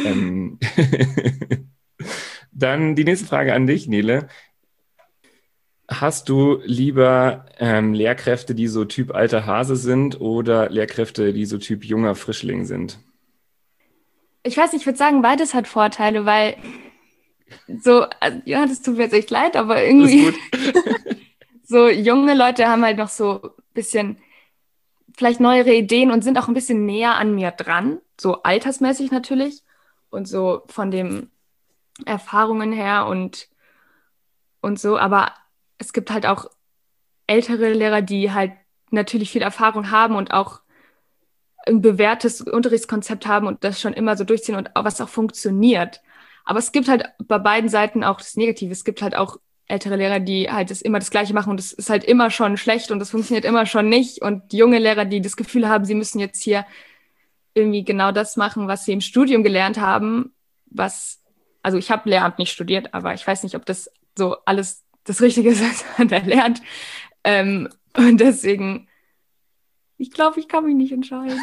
Dann die nächste Frage an dich, Nele. Hast du lieber Lehrkräfte, die so Typ alter Hase sind oder Lehrkräfte, die so Typ junger Frischling sind? Ich weiß nicht, ich würde sagen, beides hat Vorteile, weil so, also, ja, das tut mir jetzt echt leid, aber irgendwie so junge Leute haben halt noch so ein bisschen vielleicht neuere Ideen und sind auch ein bisschen näher an mir dran, so altersmäßig natürlich und so von den Erfahrungen her und so, aber es gibt halt auch ältere Lehrer, die halt natürlich viel Erfahrung haben und auch ein bewährtes Unterrichtskonzept haben und das schon immer so durchziehen und was auch funktioniert. Aber es gibt halt bei beiden Seiten auch das Negative. Es gibt halt auch ältere Lehrer, die halt immer das Gleiche machen und es ist halt immer schon schlecht und es funktioniert immer schon nicht. Und junge Lehrer, die das Gefühl haben, sie müssen jetzt hier irgendwie genau das machen, was sie im Studium gelernt haben. Also ich habe Lehramt nicht studiert, aber ich weiß nicht, ob das so alles das Richtige ist, was man da lernt. Und deswegen... Ich glaube, ich kann mich nicht entscheiden.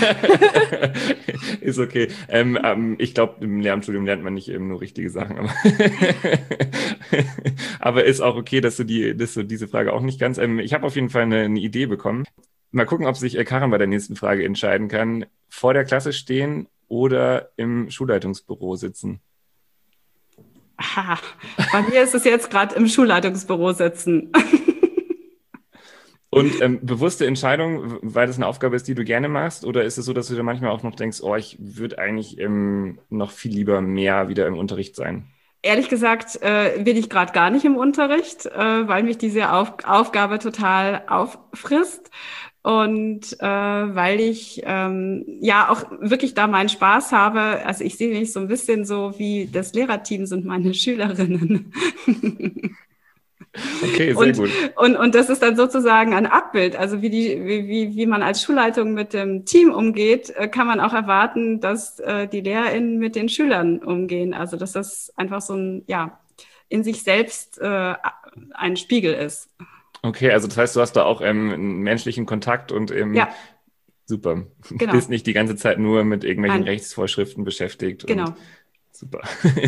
Ist okay. Ich glaube, im Lehramtsstudium lernt man nicht eben nur richtige Sachen. Aber ist auch okay, dass du diese Frage auch nicht ganz... ich habe auf jeden Fall eine Idee bekommen. Mal gucken, ob sich Karin bei der nächsten Frage entscheiden kann. Vor der Klasse stehen oder im Schulleitungsbüro sitzen? Aha, bei mir ist es jetzt gerade im Schulleitungsbüro sitzen. Und bewusste Entscheidung, weil das eine Aufgabe ist, die du gerne machst? Oder ist es so, dass du dir manchmal auch noch denkst, oh, ich würde eigentlich noch viel lieber mehr wieder im Unterricht sein? Ehrlich gesagt bin ich gerade gar nicht im Unterricht, weil mich diese Aufgabe total auffrisst. Und weil ich ja auch wirklich da meinen Spaß habe. Also ich sehe mich so ein bisschen so wie das Lehrerteam sind meine Schülerinnen. Okay, sehr gut. Und das ist dann sozusagen ein Abbild. Also wie man als Schulleitung mit dem Team umgeht, kann man auch erwarten, dass die LehrerInnen mit den Schülern umgehen. Also dass das einfach so ein, ja, in sich selbst ein Spiegel ist. Okay, also das heißt, du hast da auch einen menschlichen Kontakt und ja. Super. Genau. Du bist nicht die ganze Zeit nur mit irgendwelchen Rechtsvorschriften beschäftigt. Genau. Und super.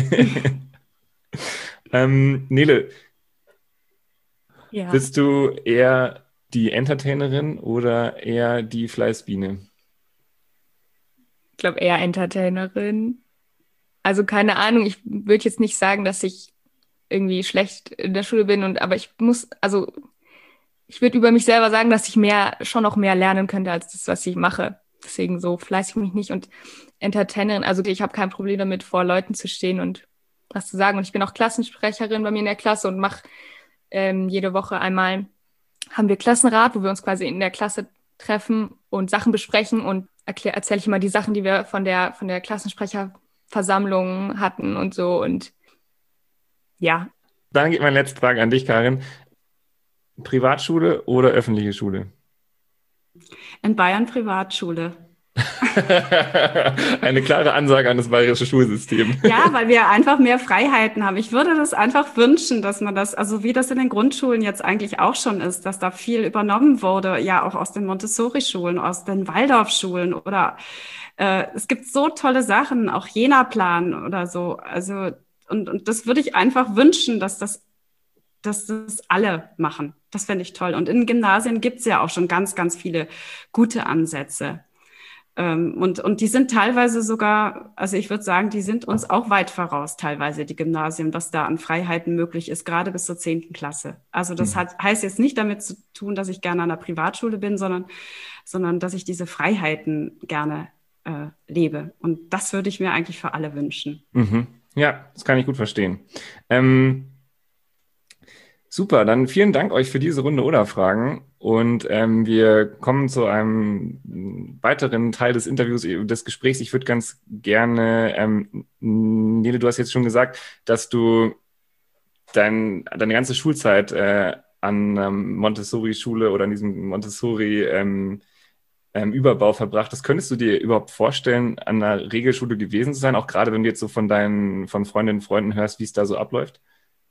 Nele, Ja. bist du eher die Entertainerin oder eher die Fleißbiene? Ich glaube eher Entertainerin. Also keine Ahnung, ich würde jetzt nicht sagen, dass ich irgendwie schlecht in der Schule bin, aber ich würde über mich selber sagen, dass ich schon noch mehr lernen könnte als das, was ich mache. Deswegen so fleißig mich nicht und Entertainerin. Also ich habe kein Problem damit, vor Leuten zu stehen und was zu sagen. Und ich bin auch Klassensprecherin bei mir in der Klasse und mache jede Woche einmal haben wir Klassenrat, wo wir uns quasi in der Klasse treffen und Sachen besprechen und erzähle ich immer die Sachen, die wir von der Klassensprecherversammlung hatten und so und ja. Dann geht meine letzte Frage an dich, Karin. Privatschule oder öffentliche Schule? In Bayern Privatschule. Eine klare Ansage an das bayerische Schulsystem. Ja, weil wir einfach mehr Freiheiten haben. Ich würde das einfach wünschen, dass man das, also wie das in den Grundschulen jetzt eigentlich auch schon ist, dass da viel übernommen wurde, ja auch aus den Montessori-Schulen, aus den Waldorf-Schulen oder es gibt so tolle Sachen, auch Jena-Plan oder so. Also und das würde ich einfach wünschen, dass das alle machen. Das fände ich toll. Und in Gymnasien gibt es ja auch schon ganz, ganz viele gute Ansätze. Und die sind teilweise sogar, also ich würde sagen, die sind uns auch weit voraus, teilweise die Gymnasien, was da an Freiheiten möglich ist, gerade bis zur 10. Klasse. Also das heißt jetzt nicht damit zu tun, dass ich gerne an der Privatschule bin, sondern dass ich diese Freiheiten gerne lebe. Und das würde ich mir eigentlich für alle wünschen. Mhm. Ja, das kann ich gut verstehen. Super, dann vielen Dank euch für diese Runde Oder-Fragen und wir kommen zu einem weiteren Teil des Interviews, des Gesprächs. Ich würde ganz gerne, Nele, du hast jetzt schon gesagt, dass du deine ganze Schulzeit an Montessori-Schule oder an diesem Montessori Überbau verbracht hast. Könntest du dir überhaupt vorstellen, an einer Regelschule gewesen zu sein, auch gerade wenn du jetzt so von Freundinnen und Freunden hörst, wie es da so abläuft?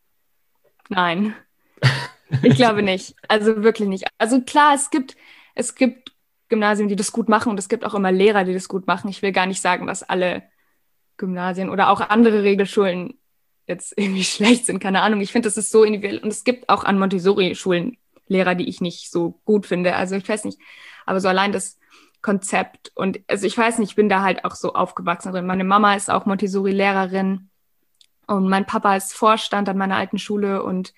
Nein, ich glaube nicht. Also wirklich nicht. Also klar, es gibt Gymnasien, die das gut machen und es gibt auch immer Lehrer, die das gut machen. Ich will gar nicht sagen, dass alle Gymnasien oder auch andere Regelschulen jetzt irgendwie schlecht sind, keine Ahnung. Ich finde, das ist so individuell. Und es gibt auch an Montessori-Schulen Lehrer, die ich nicht so gut finde. Also ich weiß nicht, aber so allein das Konzept und also ich weiß nicht, ich bin da halt auch so aufgewachsen drin. Meine Mama ist auch Montessori-Lehrerin und mein Papa ist Vorstand an meiner alten Schule und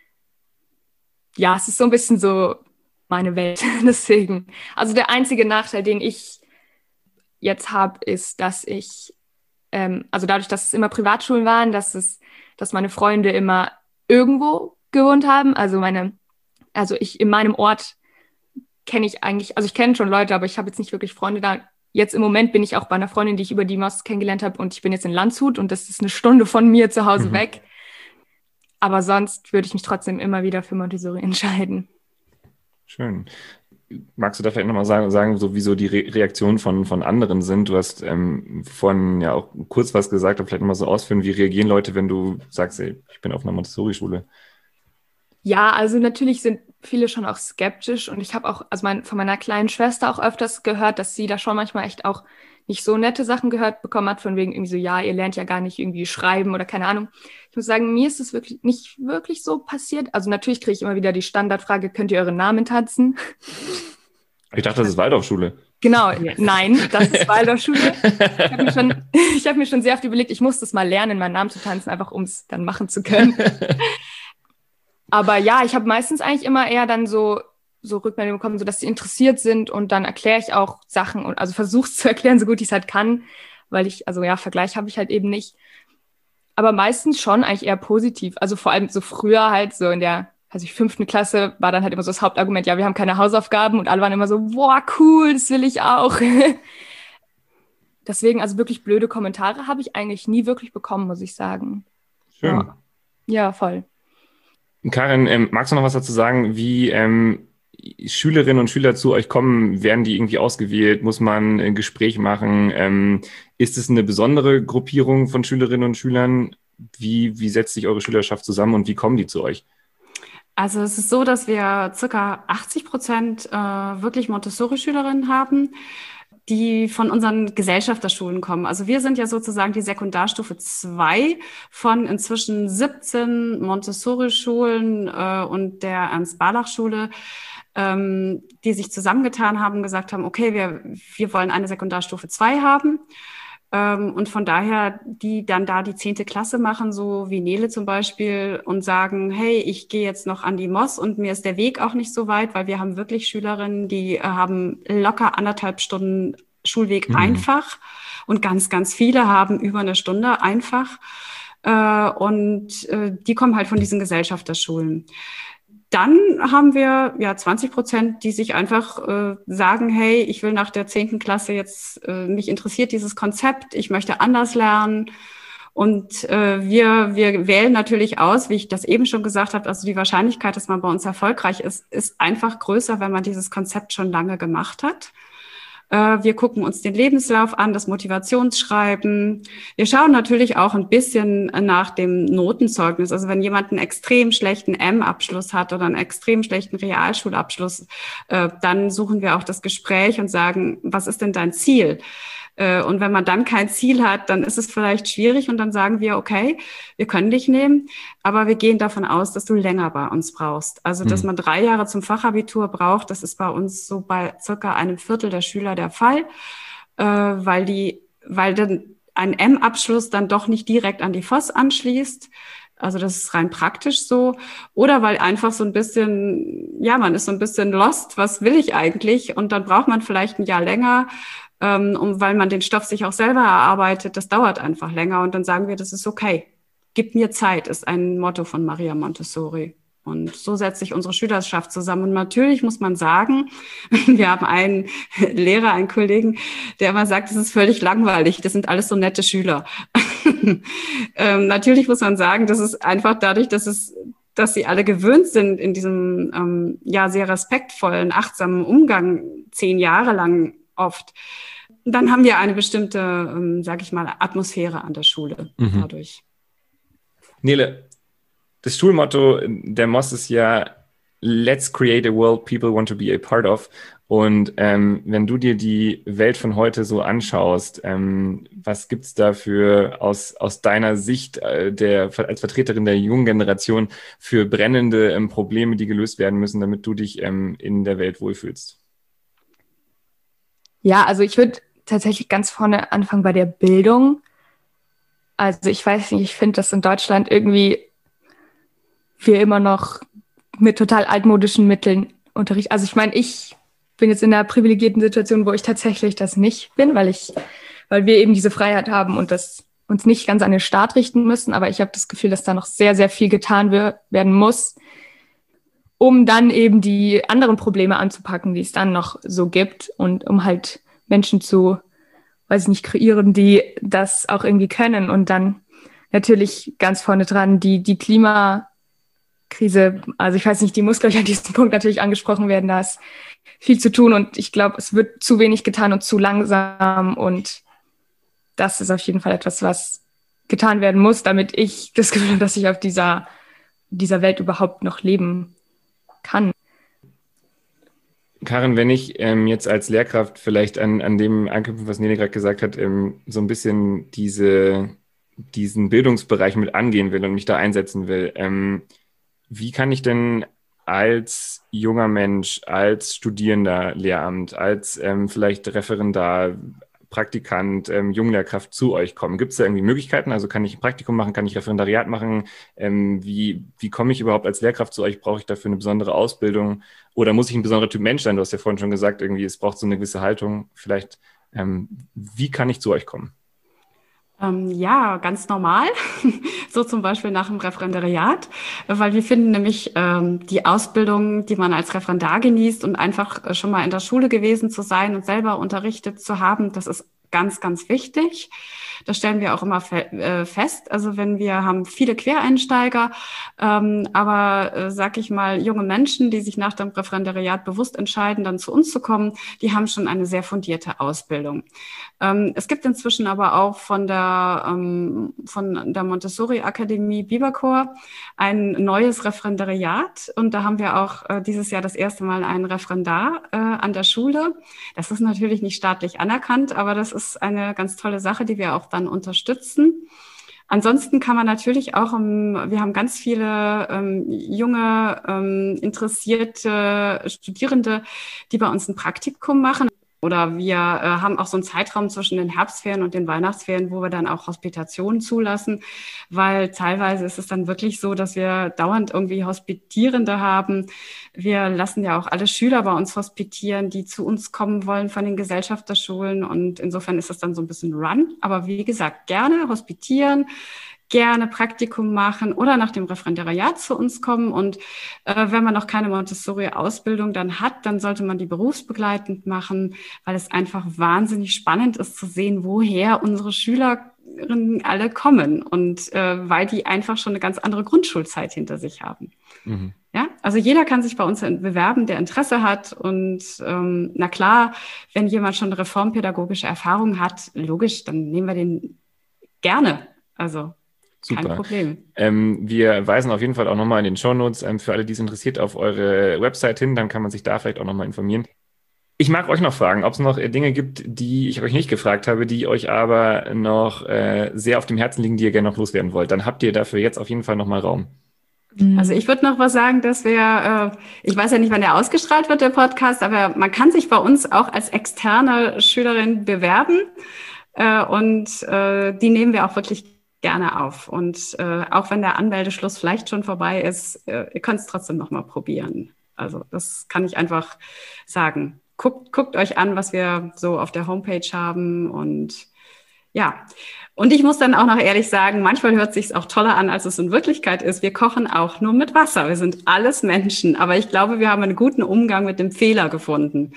ja, es ist so ein bisschen so meine Welt. Deswegen, also der einzige Nachteil, den ich jetzt habe, ist, dass ich also dadurch, dass es immer Privatschulen waren, dass meine Freunde immer irgendwo gewohnt haben. Also ich in meinem Ort kenne ich eigentlich, also ich kenne schon Leute, aber ich habe jetzt nicht wirklich Freunde da. Jetzt im Moment bin ich auch bei einer Freundin, die ich über die MOS kennengelernt habe und ich bin jetzt in Landshut und das ist eine Stunde von mir zu Hause weg. Aber sonst würde ich mich trotzdem immer wieder für Montessori entscheiden. Schön. Magst du da vielleicht nochmal sagen, so wie so die Reaktionen von anderen sind? Du hast vorhin ja auch kurz was gesagt, aber vielleicht nochmal so ausführen, wie reagieren Leute, wenn du sagst, ey, ich bin auf einer Montessori-Schule? Ja, also natürlich sind viele schon auch skeptisch und ich habe auch von meiner kleinen Schwester auch öfters gehört, dass sie da schon manchmal echt auch nicht so nette Sachen gehört bekommen hat, von wegen irgendwie so, ja, ihr lernt ja gar nicht irgendwie schreiben oder keine Ahnung. Ich muss sagen, mir ist es wirklich nicht wirklich so passiert. Also natürlich kriege ich immer wieder die Standardfrage, könnt ihr euren Namen tanzen? Ich dachte, das ist Waldorfschule. Genau, nein, das ist Waldorfschule. Ich habe mir schon sehr oft überlegt, ich muss das mal lernen, meinen Namen zu tanzen, einfach um es dann machen zu können. Aber ja, ich habe meistens eigentlich immer eher dann so Rückmeldungen bekommen, so dass sie interessiert sind und dann erkläre ich auch Sachen und also versuche es zu erklären, so gut ich es halt kann, weil Vergleich habe ich halt eben nicht. Aber meistens schon eigentlich eher positiv. Also vor allem so früher halt so in der 5. Klasse war dann halt immer so das Hauptargument, ja, wir haben keine Hausaufgaben und alle waren immer so, boah, cool, das will ich auch. Deswegen, also wirklich blöde Kommentare habe ich eigentlich nie wirklich bekommen, muss ich sagen. Schön. Ja, voll. Karin, magst du noch was dazu sagen, wie Schülerinnen und Schüler zu euch kommen? Werden die irgendwie ausgewählt? Muss man ein Gespräch machen? Ist es eine besondere Gruppierung von Schülerinnen und Schülern? Wie setzt sich eure Schülerschaft zusammen und wie kommen die zu euch? Also es ist so, dass wir ca. 80% wirklich Montessori-Schülerinnen haben, die von unseren Gesellschafterschulen kommen. Also wir sind ja sozusagen die Sekundarstufe 2 von inzwischen 17 Montessori-Schulen und der Ernst-Barlach-Schule, die sich zusammengetan haben und gesagt haben, okay, wir wollen eine Sekundarstufe 2 haben. Und von daher, die dann da die 10. Klasse machen, so wie Nele zum Beispiel, und sagen, hey, ich gehe jetzt noch an die MOS und mir ist der Weg auch nicht so weit, weil wir haben wirklich Schülerinnen, die haben locker 1,5 Stunden Schulweg einfach und ganz, ganz viele haben über 1 Stunde einfach. Und die kommen halt von diesen Gesellschafterschulen. Dann haben wir 20%, die sich einfach sagen, hey, ich will nach der 10. Klasse jetzt, mich interessiert dieses Konzept, ich möchte anders lernen. Und wir wählen natürlich aus, wie ich das eben schon gesagt habe, also die Wahrscheinlichkeit, dass man bei uns erfolgreich ist einfach größer, wenn man dieses Konzept schon lange gemacht hat. Wir gucken uns den Lebenslauf an, das Motivationsschreiben. Wir schauen natürlich auch ein bisschen nach dem Notenzeugnis. Also wenn jemand einen extrem schlechten M-Abschluss hat oder einen extrem schlechten Realschulabschluss, dann suchen wir auch das Gespräch und sagen, was ist denn dein Ziel? Und wenn man dann kein Ziel hat, dann ist es vielleicht schwierig und dann sagen wir, okay, wir können dich nehmen, aber wir gehen davon aus, dass du länger bei uns brauchst. Also, dass man 3 Jahre zum Fachabitur braucht, das ist bei uns so bei circa 1/4 der Schüler der Fall, weil dann ein M-Abschluss dann doch nicht direkt an die FOS anschließt. Also das ist rein praktisch so. Oder weil einfach so ein bisschen, man ist so ein bisschen lost, was will ich eigentlich? Und dann braucht man vielleicht ein Jahr länger, weil man den Stoff sich auch selber erarbeitet. Das dauert einfach länger. Und dann sagen wir, das ist okay. Gib mir Zeit, ist ein Motto von Maria Montessori. Und so setzt sich unsere Schülerschaft zusammen. Und natürlich muss man sagen, wir haben einen Lehrer, einen Kollegen, der immer sagt, das ist völlig langweilig. Das sind alles so nette Schüler. Natürlich muss man sagen, das ist einfach dadurch, dass sie alle gewöhnt sind in diesem sehr respektvollen, achtsamen Umgang 10 Jahre lang oft. Dann haben wir eine bestimmte, sage ich mal, Atmosphäre an der Schule dadurch. Nele, das Schulmotto der MOS ist ja Let's create a world people want to be a part of. Und wenn du dir die Welt von heute so anschaust, was gibt's da aus deiner Sicht als Vertreterin der jungen Generation für brennende Probleme, die gelöst werden müssen, damit du dich in der Welt wohlfühlst? Ja, also ich würde tatsächlich ganz vorne anfangen bei der Bildung. Also ich weiß nicht, ich finde, dass in Deutschland irgendwie wir immer noch mit total altmodischen Mitteln unterrichten. Also ich meine, ich bin jetzt in einer privilegierten Situation, wo ich tatsächlich das nicht bin, weil wir eben diese Freiheit haben und das uns nicht ganz an den Staat richten müssen. Aber ich habe das Gefühl, dass da noch sehr, sehr viel getan werden muss, um dann eben die anderen Probleme anzupacken, die es dann noch so gibt und um halt Menschen zu, weiß ich nicht, kreieren, die das auch irgendwie können. Und dann natürlich ganz vorne dran die Klimakrise. Also ich weiß nicht, die muss, glaube ich, an diesem Punkt natürlich angesprochen werden. Da ist viel zu tun und ich glaube, es wird zu wenig getan und zu langsam. Und das ist auf jeden Fall etwas, was getan werden muss, damit ich das Gefühl habe, dass ich auf dieser Welt überhaupt noch leben kann. Karin, wenn ich jetzt als Lehrkraft vielleicht an dem anknüpfen, was Nele gerade gesagt hat, so ein bisschen diesen Bildungsbereich mit angehen will und mich da einsetzen will, wie kann ich denn als junger Mensch, als Studierender Lehramt, als vielleicht Referendar, Praktikant, Junglehrkraft zu euch kommen? Gibt es da irgendwie Möglichkeiten? Also kann ich ein Praktikum machen, kann ich Referendariat machen? Wie komme ich überhaupt als Lehrkraft zu euch? Brauche ich dafür eine besondere Ausbildung? Oder muss ich ein besonderer Typ Mensch sein? Du hast ja vorhin schon gesagt, irgendwie es braucht so eine gewisse Haltung. Vielleicht, wie kann ich zu euch kommen? Ja, ganz normal, so zum Beispiel nach dem Referendariat, weil wir finden nämlich die Ausbildung, die man als Referendar genießt und einfach schon mal in der Schule gewesen zu sein und selber unterrichtet zu haben, das ist ganz, ganz wichtig. Das stellen wir auch immer fest. Also wir haben viele Quereinsteiger, aber sag ich mal, junge Menschen, die sich nach dem Referendariat bewusst entscheiden, dann zu uns zu kommen, die haben schon eine sehr fundierte Ausbildung. Es gibt inzwischen aber auch von der Montessori-Akademie Biberchor ein neues Referendariat und da haben wir auch dieses Jahr das erste Mal einen Referendar an der Schule. Das ist natürlich nicht staatlich anerkannt, aber das ist eine ganz tolle Sache, die wir auch dann unterstützen. Ansonsten kann man natürlich auch, wir haben ganz viele junge, interessierte Studierende, die bei uns ein Praktikum machen. Oder wir haben auch so einen Zeitraum zwischen den Herbstferien und den Weihnachtsferien, wo wir dann auch Hospitationen zulassen, weil teilweise ist es dann wirklich so, dass wir dauernd irgendwie Hospitierende haben. Wir lassen ja auch alle Schüler bei uns hospitieren, die zu uns kommen wollen von den Gesellschafterschulen und insofern ist das dann so ein bisschen Run. Aber wie gesagt, gerne hospitieren, gerne Praktikum machen oder nach dem Referendariat zu uns kommen. Und wenn man noch keine Montessori-Ausbildung dann hat, dann sollte man die berufsbegleitend machen, weil es einfach wahnsinnig spannend ist zu sehen, woher unsere Schülerinnen alle kommen und weil die einfach schon eine ganz andere Grundschulzeit hinter sich haben. Mhm. Ja, also jeder kann sich bei uns bewerben, der Interesse hat. Und na klar, wenn jemand schon eine reformpädagogische Erfahrung hat, logisch, dann nehmen wir den gerne. Also super. Kein Problem. Wir weisen auf jeden Fall auch nochmal in den Shownotes für alle, die es interessiert, auf eure Website hin. Dann kann man sich da vielleicht auch nochmal informieren. Ich mag euch noch fragen, ob es noch Dinge gibt, die ich euch nicht gefragt habe, die euch aber noch sehr auf dem Herzen liegen, die ihr gerne noch loswerden wollt. Dann habt ihr dafür jetzt auf jeden Fall nochmal Raum. Also ich würde noch was sagen, dass wir, ich weiß ja nicht, wann der ausgestrahlt wird, der Podcast, aber man kann sich bei uns auch als externe Schülerin bewerben und die nehmen wir auch wirklich gerne auf. Und auch wenn der Anmeldeschluss vielleicht schon vorbei ist, ihr könnt es trotzdem nochmal probieren. Also das kann ich einfach sagen. Guckt euch an, was wir so auf der Homepage haben und ja. Und ich muss dann auch noch ehrlich sagen, manchmal hört es sich auch toller an, als es in Wirklichkeit ist. Wir kochen auch nur mit Wasser. Wir sind alles Menschen. Aber ich glaube, wir haben einen guten Umgang mit dem Fehler gefunden.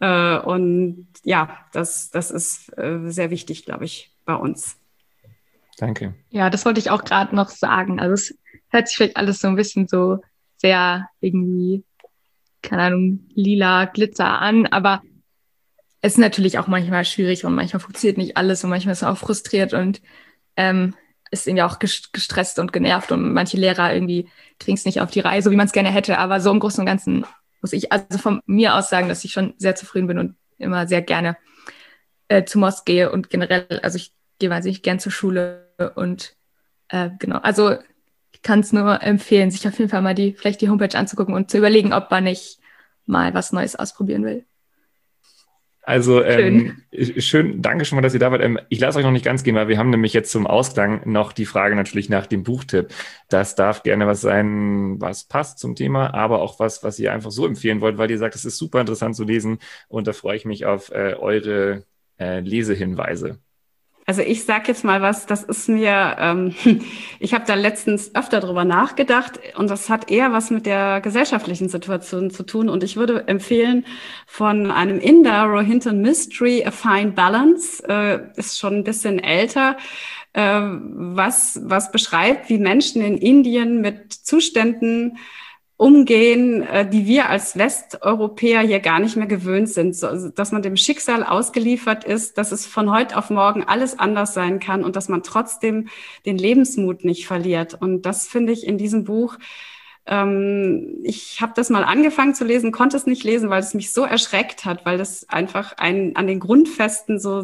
Und ja, das ist sehr wichtig, glaube ich, bei uns. Danke. Ja, das wollte ich auch gerade noch sagen. Also es hört sich vielleicht alles so ein bisschen so sehr irgendwie, keine Ahnung, lila Glitzer an, aber es ist natürlich auch manchmal schwierig und manchmal funktioniert nicht alles und manchmal ist man auch frustriert und ist irgendwie auch gestresst und genervt und manche Lehrer irgendwie kriegen es nicht auf die Reihe, so wie man es gerne hätte. Aber so im Großen und Ganzen muss ich also von mir aus sagen, dass ich schon sehr zufrieden bin und immer sehr gerne zu Moss gehe und generell, also ich gehe wahnsinnig gern zur Schule und genau, also ich kann es nur empfehlen, sich auf jeden Fall mal vielleicht die Homepage anzugucken und zu überlegen, ob man nicht mal was Neues ausprobieren will. Also schön, danke schon mal, dass ihr da wart. Ich lasse euch noch nicht ganz gehen, weil wir haben nämlich jetzt zum Ausklang noch die Frage natürlich nach dem Buchtipp. Das darf gerne was sein, was passt zum Thema, aber auch was ihr einfach so empfehlen wollt, weil ihr sagt, es ist super interessant zu lesen und da freue ich mich auf eure Lesehinweise. Also ich sage jetzt mal was, das ist mir, ich habe da letztens öfter drüber nachgedacht und das hat eher was mit der gesellschaftlichen Situation zu tun und ich würde empfehlen von einem Inder, Rohinton Mistry, A Fine Balance, ist schon ein bisschen älter, was beschreibt, wie Menschen in Indien mit Zuständen umgehen, die wir als Westeuropäer hier gar nicht mehr gewöhnt sind, so, dass man dem Schicksal ausgeliefert ist, dass es von heute auf morgen alles anders sein kann und dass man trotzdem den Lebensmut nicht verliert. Und das finde ich in diesem Buch, ich habe das mal angefangen zu lesen, konnte es nicht lesen, weil es mich so erschreckt hat, weil das einfach an den Grundfesten so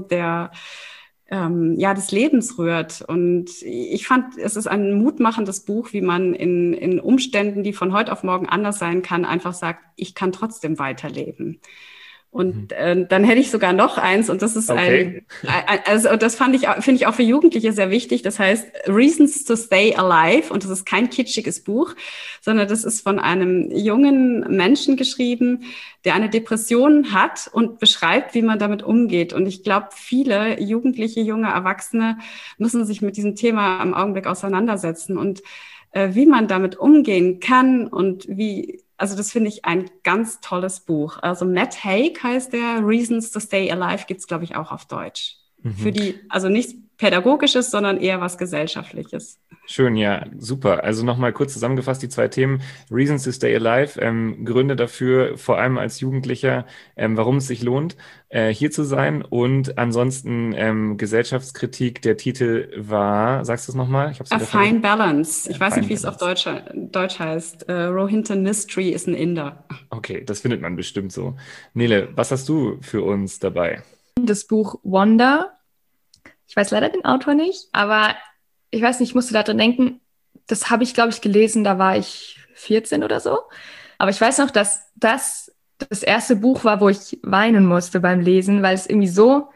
des Lebens rührt. Und ich fand, es ist ein mutmachendes Buch, wie man in Umständen, die von heute auf morgen anders sein kann, einfach sagt, ich kann trotzdem weiterleben. Und dann hätte ich sogar noch eins und das ist also das finde ich auch für Jugendliche sehr wichtig. Das heißt Reasons to Stay Alive und das ist kein kitschiges Buch, sondern das ist von einem jungen Menschen geschrieben, der eine Depression hat und beschreibt, wie man damit umgeht. Und ich glaube, viele Jugendliche, junge Erwachsene müssen sich mit diesem Thema im Augenblick auseinandersetzen und wie man damit umgehen kann und also das finde ich ein ganz tolles Buch. Also Matt Haig heißt der, Reasons to Stay Alive gibt's glaube ich, auch auf Deutsch. Für also nichts Pädagogisches, sondern eher was Gesellschaftliches. Schön, ja, super. Also nochmal kurz zusammengefasst die zwei Themen. Reasons to Stay Alive, Gründe dafür, vor allem als Jugendlicher, warum es sich lohnt, hier zu sein. Und ansonsten Gesellschaftskritik, der Titel war, sagst du es nochmal? A Fine Balance. Ich weiß nicht, wie es auf Deutsch heißt. Rohinton Mistry ist ein Inder. Okay, das findet man bestimmt so. Nele, was hast du für uns dabei? Das Buch Wanda. Ich weiß leider den Autor nicht, aber ich weiß nicht, ich musste da drin denken, das habe ich, glaube ich, gelesen, da war ich 14 oder so. Aber ich weiß noch, dass das erste Buch war, wo ich weinen musste beim Lesen, weil es irgendwie so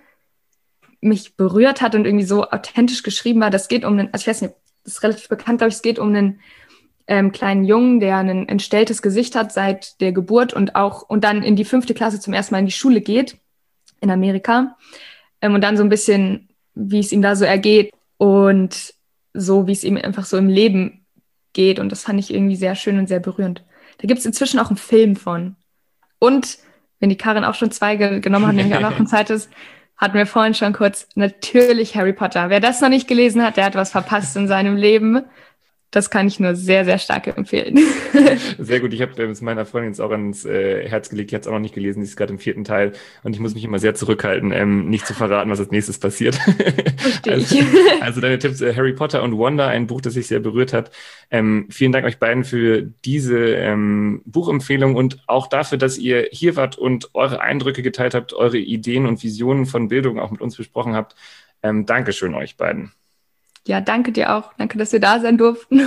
mich berührt hat und irgendwie so authentisch geschrieben war. Das geht um also ich weiß nicht, das ist relativ bekannt, glaube ich, es geht um einen kleinen Jungen, der ein entstelltes Gesicht hat seit der Geburt und dann in die 5. Klasse zum ersten Mal in die Schule geht, in Amerika. Und dann so ein bisschen, wie es ihm da so ergeht und so, wie es ihm einfach so im Leben geht. Und das fand ich irgendwie sehr schön und sehr berührend. Da gibt es inzwischen auch einen Film von. Und, wenn die Karin auch schon 2 genommen hat, nämlich auch noch ein zweites, hatten wir vorhin schon kurz, natürlich Harry Potter. Wer das noch nicht gelesen hat, der hat was verpasst in seinem Leben. Das kann ich nur sehr, sehr stark empfehlen. Sehr gut. Ich habe es meiner Freundin jetzt auch ans Herz gelegt. Die hat es auch noch nicht gelesen. Sie ist gerade im 4. Teil. Und ich muss mich immer sehr zurückhalten, nicht zu verraten, was als nächstes passiert. Verstehe ich. Also deine Tipps, Harry Potter und Wanda, ein Buch, das sich sehr berührt hat. Vielen Dank euch beiden für diese Buchempfehlung und auch dafür, dass ihr hier wart und eure Eindrücke geteilt habt, eure Ideen und Visionen von Bildung auch mit uns besprochen habt. Dankeschön euch beiden. Ja, danke dir auch. Danke, dass wir da sein durften.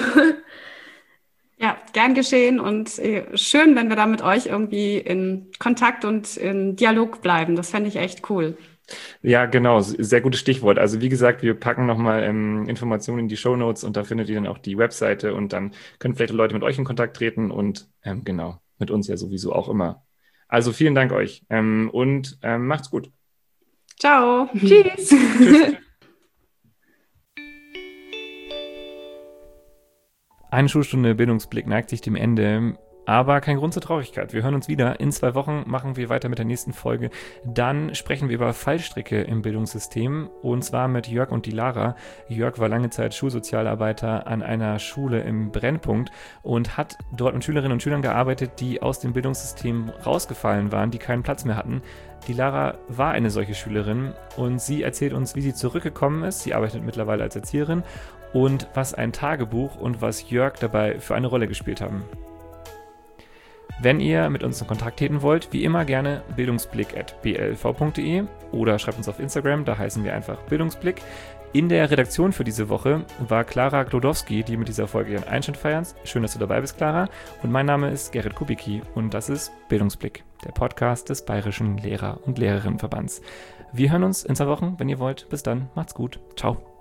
Ja, gern geschehen und schön, wenn wir da mit euch irgendwie in Kontakt und in Dialog bleiben. Das fände ich echt cool. Ja, genau. Sehr gutes Stichwort. Also wie gesagt, wir packen nochmal Informationen in die Shownotes und da findet ihr dann auch die Webseite und dann können vielleicht Leute mit euch in Kontakt treten und genau, mit uns ja sowieso auch immer. Also vielen Dank euch und macht's gut. Ciao. Tschüss. Tschüss. Eine Schulstunde Bildungsblick neigt sich dem Ende Aber kein Grund zur Traurigkeit. Wir hören uns wieder. In 2 Wochen machen wir weiter mit der nächsten Folge. Dann sprechen wir über Fallstricke im Bildungssystem und zwar mit Jörg und die Lara. Jörg war lange Zeit Schulsozialarbeiter an einer Schule im Brennpunkt und hat dort mit Schülerinnen und Schülern gearbeitet, die aus dem Bildungssystem rausgefallen waren, die keinen Platz mehr hatten. Die Lara war eine solche Schülerin und sie erzählt uns, wie sie zurückgekommen ist. Sie arbeitet mittlerweile als Erzieherin und was ein Tagebuch und was Jörg dabei für eine Rolle gespielt haben. Wenn ihr mit uns in Kontakt treten wollt, wie immer gerne bildungsblick@blv.de oder schreibt uns auf Instagram, da heißen wir einfach Bildungsblick. In der Redaktion für diese Woche war Clara Glodowski, die mit dieser Folge ihren Einstand feiert. Schön, dass du dabei bist, Clara. Und mein Name ist Gerrit Kubicki und das ist Bildungsblick, der Podcast des Bayerischen Lehrer- und Lehrerinnenverbands. Wir hören uns in 2 Wochen, wenn ihr wollt. Bis dann, macht's gut. Ciao.